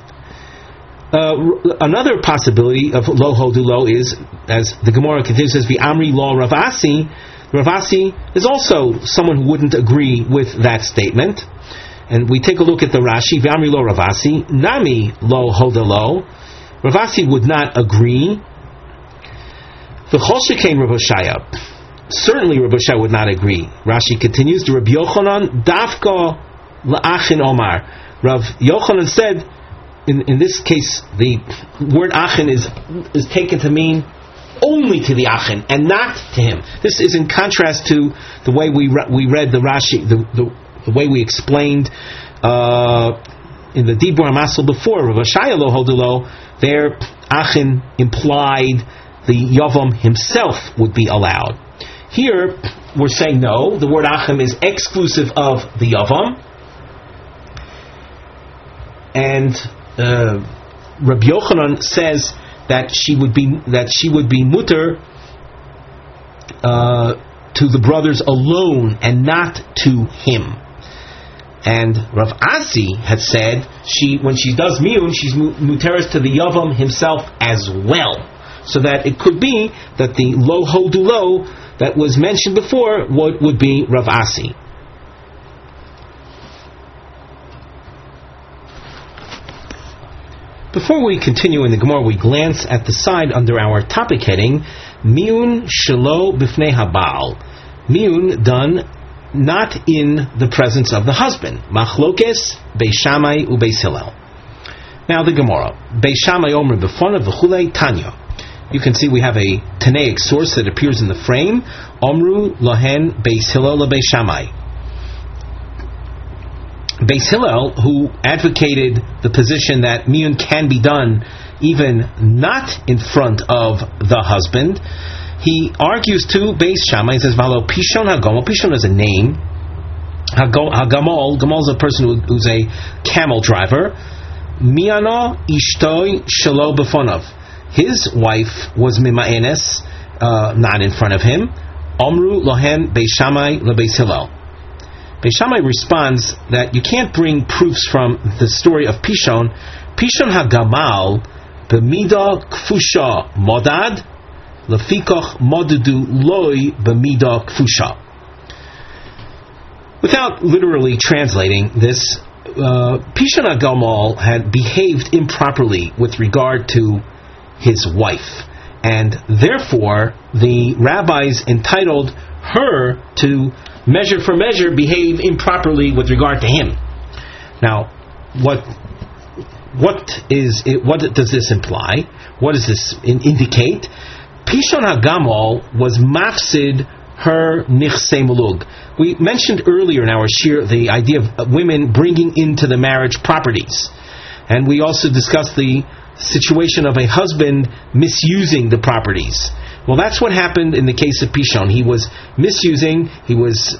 Another possibility of lo hodu lo is, as the Gemara continues, says, V'amri lo Ravasi. Ravasi is also someone who wouldn't agree with that statement. And we take a look at the Rashi, V'amri lo Ravasi, Nami lo hodu lo. Ravasi would not agree. V'chol shekain Rav Hoshaya. Certainly Rav Hoshaya would not agree. Rashi continues, the Rabbi Yochanan, Dafka La'achin Omar. Rav Yochanan said, in this case, the word Achin is taken to mean only to the Achin and not to him. This is in contrast to the way we read the Rashi, the way we explained in the Dibur HaMasel before. Rav Hoshaya lo hodulo, there Achin implied the Yavam himself would be allowed. Here, we're saying no, the word Achim is exclusive of the Yavam. And Rabbi Yochanan says that she would be mutter to the brothers alone and not to him. And Rav Asi had said when she does miyun, she's muteres to the Yavam himself as well. So that it could be that the lo hodu lo that was mentioned before would be Rav Asi. Before we continue in the Gemara, we glance at the side under our topic heading, Miyun Shelo Bifnei Habal. Miyun done not in the presence of the husband. Machlokes Beis Shammai uBeis Hillel. Now the Gemara. Beis Shammai Omer B'fonav V'chulei Tanya. You can see we have a Tanaic source that appears in the frame. Omru Lohen Beis Hillel LeBeis Shammai. Beis Hillel, who advocated the position that miyun can be done even not in front of the husband, he argues to Beis Shammai. He says, "Valo Pishon Hagamol." Pishon is a name. Hagamol. Gamol is a person who's a camel driver. Miano Ishtoi Shelo B'fonav. His wife was Mima'enes, not in front of him. Omru Lohen Beis Shammai LeBeis Hillel. Beis Shammai responds that you can't bring proofs from the story of Pishon. Pishon HaGamal b'mida kfusha modad lefikoch modudu loy b'mida kfusha. Without literally translating this, Pishon HaGamal had behaved improperly with regard to his wife, and therefore the rabbis entitled her to measure for measure behave improperly with regard to him. Now, what does this imply? What does this indicate? Pishon HaGamal was mafsid her nichsei mulug. We mentioned earlier in our shir the idea of women bringing into the marriage properties, and we also discussed the situation of a husband misusing the properties. Well, that's what happened in the case of Pishon. He was misusing, he was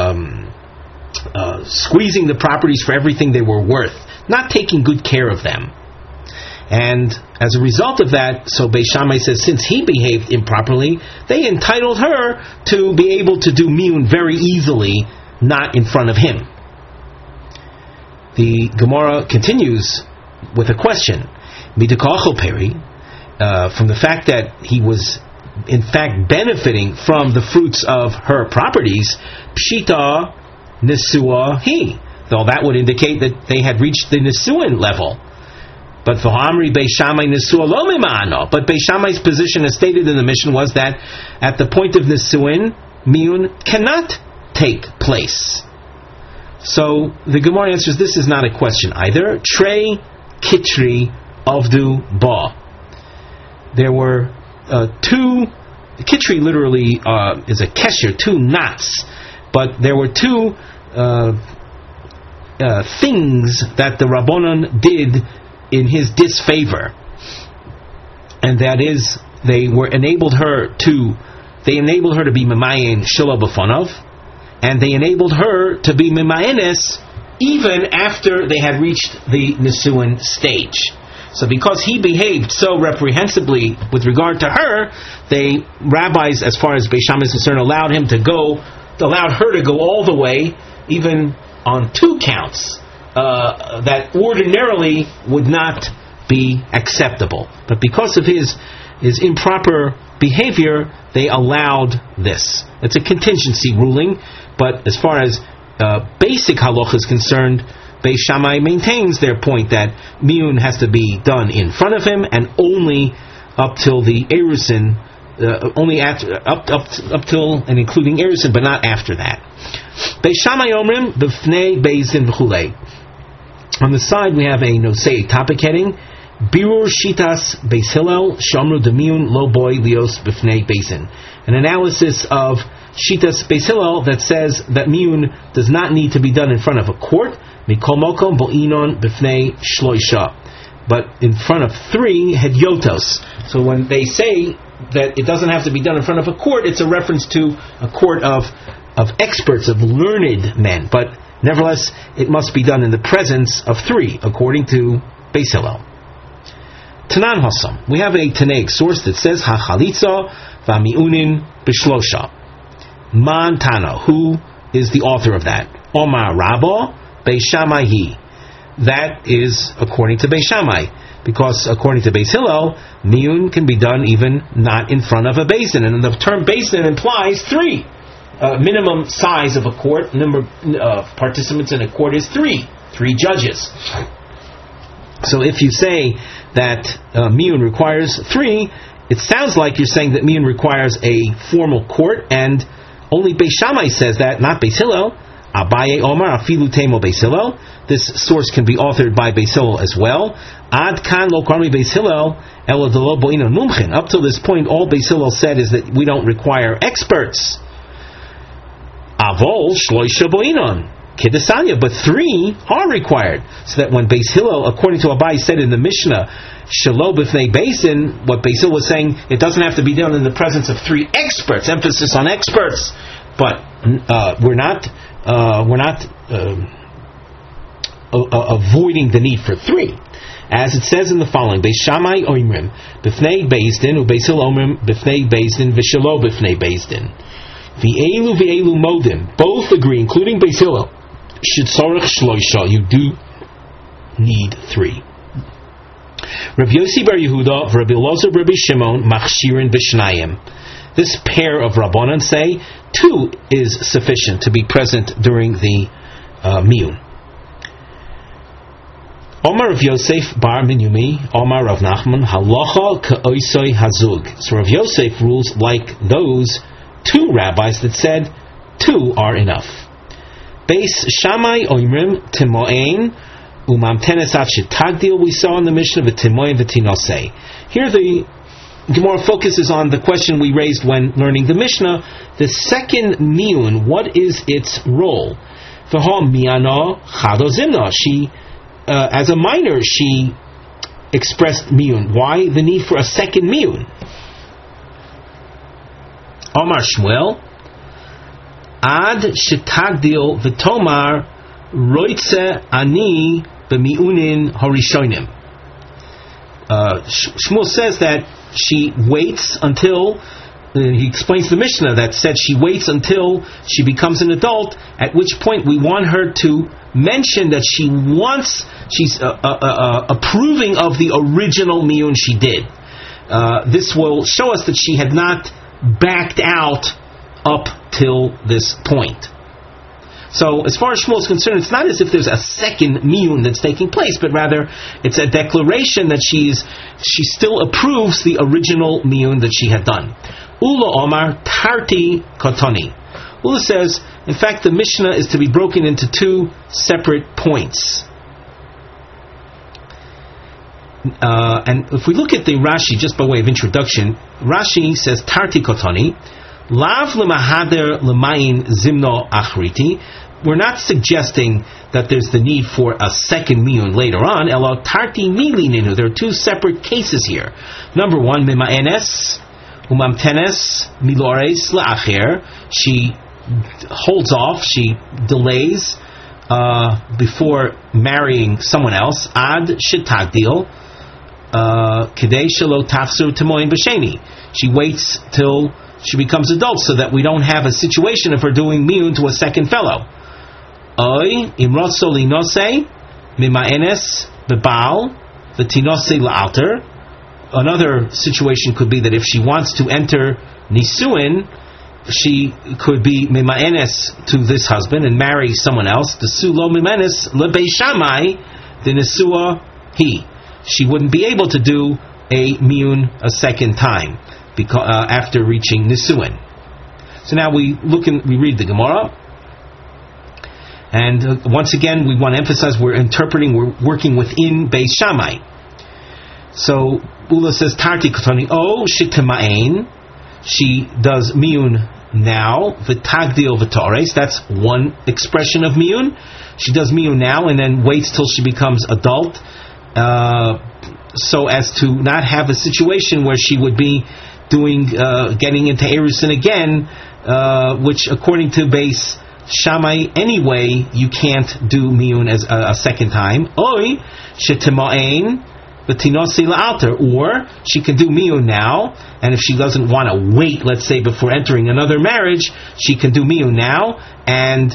squeezing the properties for everything they were worth, not taking good care of them. And as a result of that, so Beis Shammai says, since he behaved improperly, they entitled her to be able to do miyun very easily, not in front of him. The Gemara continues with a question. Midakachol peri, from the fact that he was in fact benefiting from the fruits of her properties, pshita nesua he, though that would indicate that they had reached the nesuin level. But v'hamri Beis Shammai Nisua lo mima'ano. But Beis Shammai's position, as stated in the mission, was that at the point of Nisuin, Miyun cannot take place. So the Gemara answers, this is not a question either. Trei Kitri Avdu Ba. There were two. Kitri literally is a kesher, two knots. But there were two things that the Rabbanon did in his disfavor, and that is they enabled her to be Memayin Shilo B'Fanov, and they enabled her to be Memayenes even after they had reached the Nisuin stage. So because he behaved so reprehensibly with regard to her, rabbis, as far as Beis Shammai is concerned, allowed her to go all the way, even on 2 counts, that ordinarily would not be acceptable. But because of his improper behavior, they allowed this. It's a contingency ruling, but as far as basic halacha is concerned, Beis Shammai maintains their point that miyun has to be done in front of him, and only up till the erusin, only up till and including erusin, but not after that. Beis Shammai omrim b'fnei beizin v'chulei. On the side we have a nosei topic heading: Birur shitas Beis Hillel shamru demiyun lo boy lios b'fnei beizin. An analysis of shitas Beis Hillel that says that miyun does not need to be done in front of a court. Mikol mokom bo'inon b'fnei shloisha, but in front of 3 hedyotos. So when they say that it doesn't have to be done in front of a court, it's a reference to a court of experts, of learned men. But nevertheless, it must be done in the presence of 3, according to Beis Hillel. Tanan Hassam. We have a Tanaic source that says hachalitza v'amiunin b'shlosha. Man Tana. Who is the author of that? Omar Rabba Beis Shammai hi. That is according to Beis Shammai, because according to Beis Hillel, miyun can be done even not in front of a basin, and the term basin implies 3. Minimum size of a court, number of participants in a court is 3 judges. So if you say that miyun requires 3, it sounds like you're saying that miyun requires a formal court, and only Beis Shammai says that, not Beis Hillel. Abaye Omar afilu temo Beis Hillel. This source can be authored by Beis Hillel as well. Ad kan lo karmi Beis Hillel elo delo bo'inon mumchin. Up till this point, all Beis Hillel said is that we don't require experts. Avol shloisha bo'inon kidasanya, but 3 are required. So that when Beis Hillel, according to Abaye, said in the Mishnah, shelo b'fnei basin, what Beis Hillel was saying, it doesn't have to be done in the presence of 3 experts. Emphasis on experts. But we're not avoiding the need for 3, as it says in the following: Beis Shammai oimrim b'fnei beis-din, uBeis Hillel omrim b'fnei beis-din v'shelo b'fnei beis-din. V'elu modim, both agree, including Beis Hillel, should sorach shloisha, you do need 3. Rav Yossi bar Yehuda v'Rabbi Elazar bar Rabbi Shimon machshirin b'shnayim. This pair of Rabbanan say 2 is sufficient to be present during the miyun. Omar Rav Yosef bar Minyumi, Omar Rav Nachman, halacha ka'oisoi hazug. So Rav Yosef rules like those 2 rabbis that said 2 are enough. Beis Shammai oimrim timo'ein umamtenes av shetagdil, we saw in the Mishnah v'timo'ein v'tinosei. Here the Gemara focuses on the question we raised when learning the Mishnah. The second miyun, what is its role? V'ha miyana chado zimna. She, as a minor, she expressed miyun. Why the need for a second miyun? Omar Shmuel, ad shetagdil v'tomar roitze ani b'miyunin harishonim. Shmuel says that she waits until, he explains the Mishnah that said she waits until she becomes an adult, at which point we want her to mention that she's approving of the original miyun she did. This will show us that she had not backed out up till this point. So as far as Shmuel is concerned, it's not as if there's a second miyun that's taking place, but rather it's a declaration that she still approves the original miyun that she had done. Ula Omar Tarti Kotoni. Ula says, in fact, the Mishnah is to be broken into two separate points. And if we look at the Rashi, just by way of introduction, Rashi says, Tarti Kotoni, Lav Lemahader Lemayin Zimno Achriti. We're not suggesting that there's the need for a second miyun later on. Elo Tarti Mili Ninu. There are two separate cases here. Number one, Mimaenes Umamtenes Milores La'acher. She holds off, she delays before marrying someone else. Ad Shitagdil. Kedei Shelo Tafsur Temoin B'Sheni. She waits till she becomes adult so that we don't have a situation of her doing miyun to a second fellow. Oy Imrotso Linose Mimaenes Bebal V'Tinose La'alter. Another situation could be that if she wants to enter Nisuin, she could be Mimaenes to this husband and marry someone else. The Sulo Mimaenes Lebei Shamai the Nisua he. She wouldn't be able to do a miyun a second time because after reaching Nisuin. So now we read the Gemara, and once again we want to emphasize we're working within Beis Shammai. So Ula says Tarti Kotoni Shitemain. She does miyun now, V'tagdil v'tores. That's one expression of miyun. She does miyun now and then waits till she becomes adult, so as to not have a situation where she would be getting into Erusin again, which according to Beis Shammai anyway, you can't do miyun as a second time. Oy shetema'ain v'tinosi la'alter, or she can do miyun now, and if she doesn't want to wait, let's say, before entering another marriage, she can do miyun now and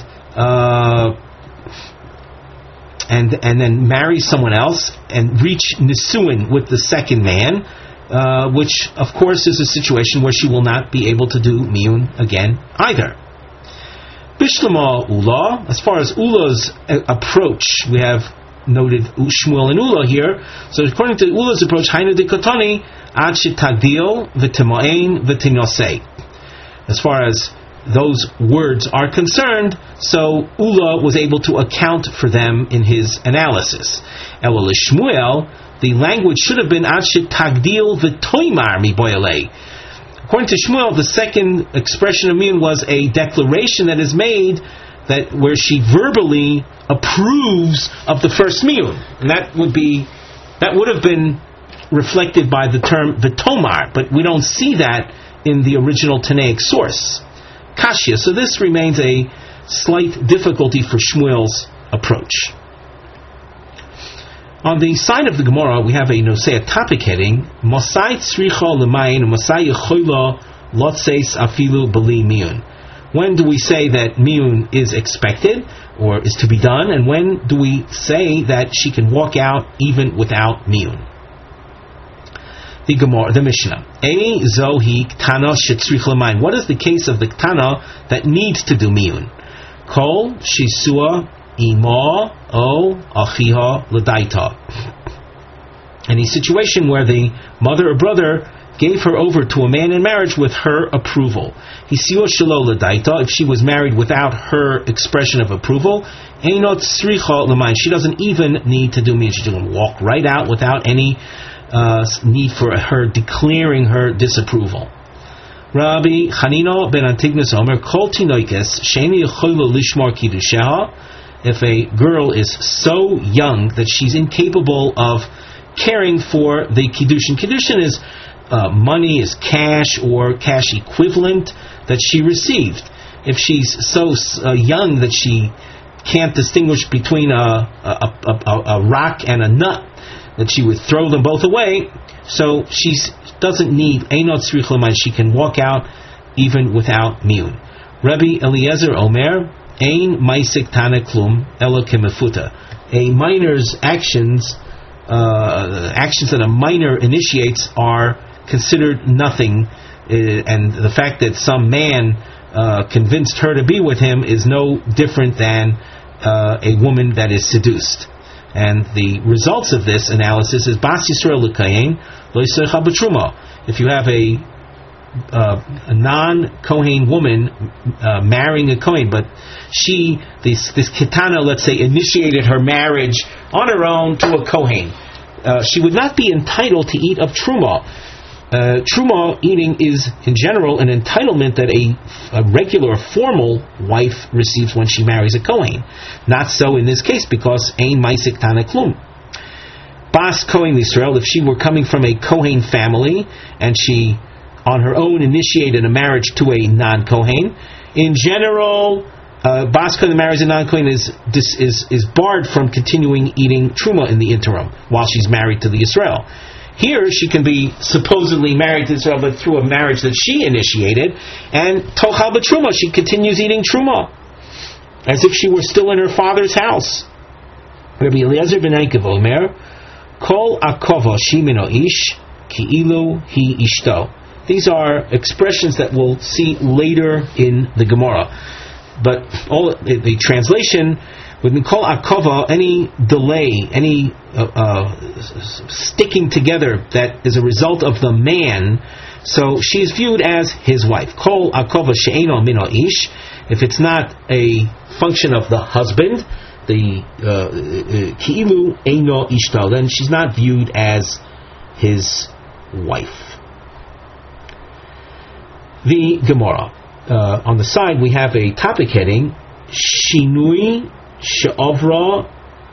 then marry someone else and reach nisuin with the second man, which of course is a situation where she will not be able to do miyun again either. Bishlama Ula, as far as Ula's approach, we have noted Shmuel and Ula here. So according to Ula's approach, Hainu de Kotoni ad shitagdil v'temo'ain v'tinosei. As far as those words are concerned, so Ula was able to account for them in his analysis. Elul Shmuel, the language should have been ad shitagdil v'toimar miboyalei. According to Shmuel, the second expression of miyun was a declaration that is made where she verbally approves of the first miyun, and that would have been reflected by the term v'tomar, but we don't see that in the original Tanaic source. Kashya. So this remains a slight difficulty for Shmuel's approach. On the side of the Gemara, we have a topic heading, Mosai tzricha l'mayin, Mosai yechola lotzeis afilu b'li miyun. When do we say that miyun is expected, or is to be done, and when do we say that she can walk out even without miyun? The Gemara, the Mishnah. Ei zohi ktana shetzrich l'mayin. What is the case of the ktana that needs to do miyun? Kol shisua Ima o achiha l'daita. Any situation where the mother or brother gave her over to a man in marriage with her approval. Hisiwa shelo l'daita. If she was married without her expression of approval, einot tzricha l'mayin. She doesn't even need to do miyun. She can walk right out without any need for her declaring her disapproval. Rabbi Chanino ben Antignus Omer kol tinoikes sheini yechola lishmar kiddusheha. If a girl is so young that she's incapable of caring for the kiddushin. Kiddushin is money, is cash or cash equivalent that she received. If she's so young that she can't distinguish between a rock and a nut, that she would throw them both away, so she doesn't need einot tzrich l'mayin. She can walk out even without miyun. Rabbi Eliezer Omer, ein maisik tana klum elo kemefuta. A minor's actions that a minor initiates are considered nothing and the fact that some man convinced her to be with him is no different than a woman that is seduced. And the results of this analysis is Bas Yisrael L'Kayin Lo Yisrael B'Truma. If you have a non-Kohen woman marrying a Kohen, but this Ketana, let's say, initiated her marriage on her own to a Kohen, she would not be entitled to eat of Truma. Truma eating is, in general, an entitlement that a regular, formal wife receives when she marries a Kohen. Not so in this case, because Ein Maisik Tana Klum. Bas Kohen Yisrael, if she were coming from a Kohen family, and she, on her own, initiated a marriage to a non-Kohen, in general, Bas Kohen that marries a non-Kohen is barred from continuing eating Truma in the interim, while she's married to the Yisrael. Here, she can be supposedly married to Israel, but through a marriage that she initiated, and Tochal B'Truma, she continues eating Truma, as if she were still in her father's house. Rabbi Eliezer ben Yaakov Omer, Kol Akova Shimino Ish, Ki'ilu Hi Ishto. These are expressions that we'll see later in the Gemara. But the translation, with Mikol Akova, any delay, any sticking together that is a result of the man, so she is viewed as his wife. Kol Akova She'eno Mino Ish, if it's not a function of the husband, the Ki'ilu Eino Ishto, then she's not viewed as his wife. The Gemara. On the side we have a topic heading, Shinui She'ovra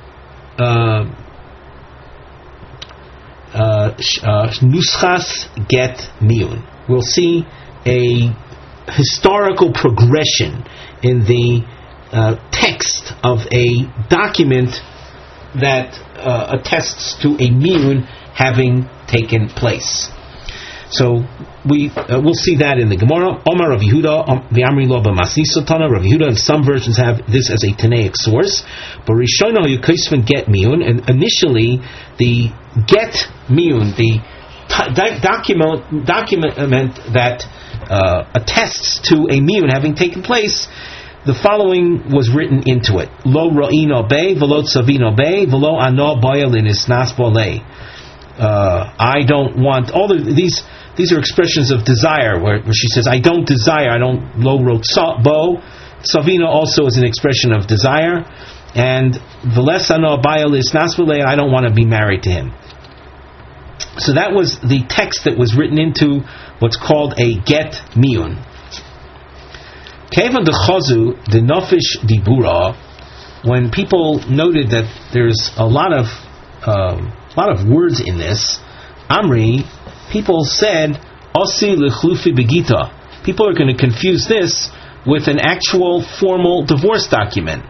Nuschas Get Miyun. We'll see a historical progression in the text of a document that attests to a miyun having taken place. So we'll see that in the Gemara. Omar Rav Yehuda, the Amri Lo B'Masnisotana. Rav Yehuda, and some versions have this as a Tanaic source. But Rishono Yukosvin Get Miyun, and initially the Get Miyun, the document that attests to a Miyun having taken place, the following was written into it: Lo Ro'ino Bei, Velo Tzavino Bei, Velo Ano Boyel in Isnas Bolei. I don't want all these. These are expressions of desire, where she says, "I don't desire." I don't lo rotza bo. Savina also is an expression of desire, and v'lesano bayal is nasvule. I don't want to be married to him. So that was the text that was written into what's called a get miyun. Kevan dechozu the nofish dibura. When people noted that there's a lot of words in this, Amri, people said, Osi lechlufi begita. People are going to confuse this with an actual formal divorce document,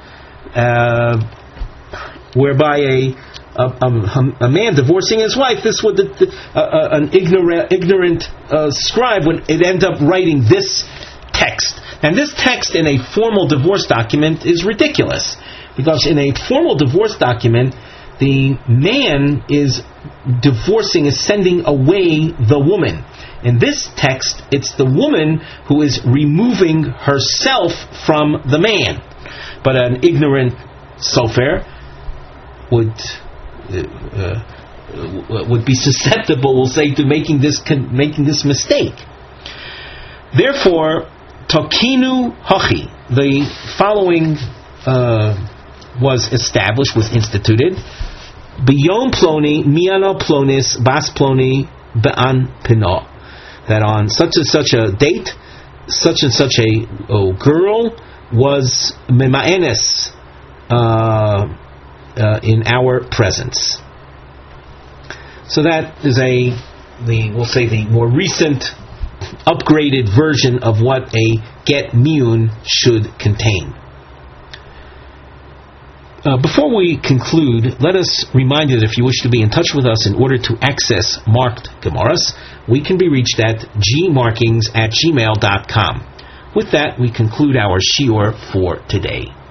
whereby a man divorcing his wife, this would an ignorant scribe would end up writing this text. And this text in a formal divorce document is ridiculous, because in a formal divorce document, the man is divorcing, is sending away the woman. In this text, it's the woman who is removing herself from the man. But an ignorant sofer would be susceptible, we'll say, to making this mistake. Therefore, Tokinu Hachi, the following was established, was instituted. Biyom Ploni, Miano Plonis, Bas Ploni, Be'an Pino. That on such and such a date, such and such a girl was Mema'enes in our presence. So that is we'll say the more recent, upgraded version of what a get miyun should contain. Before we conclude, let us remind you that if you wish to be in touch with us in order to access marked Gemaras, we can be reached at gmarkings@gmail.com. With that, we conclude our shiur for today.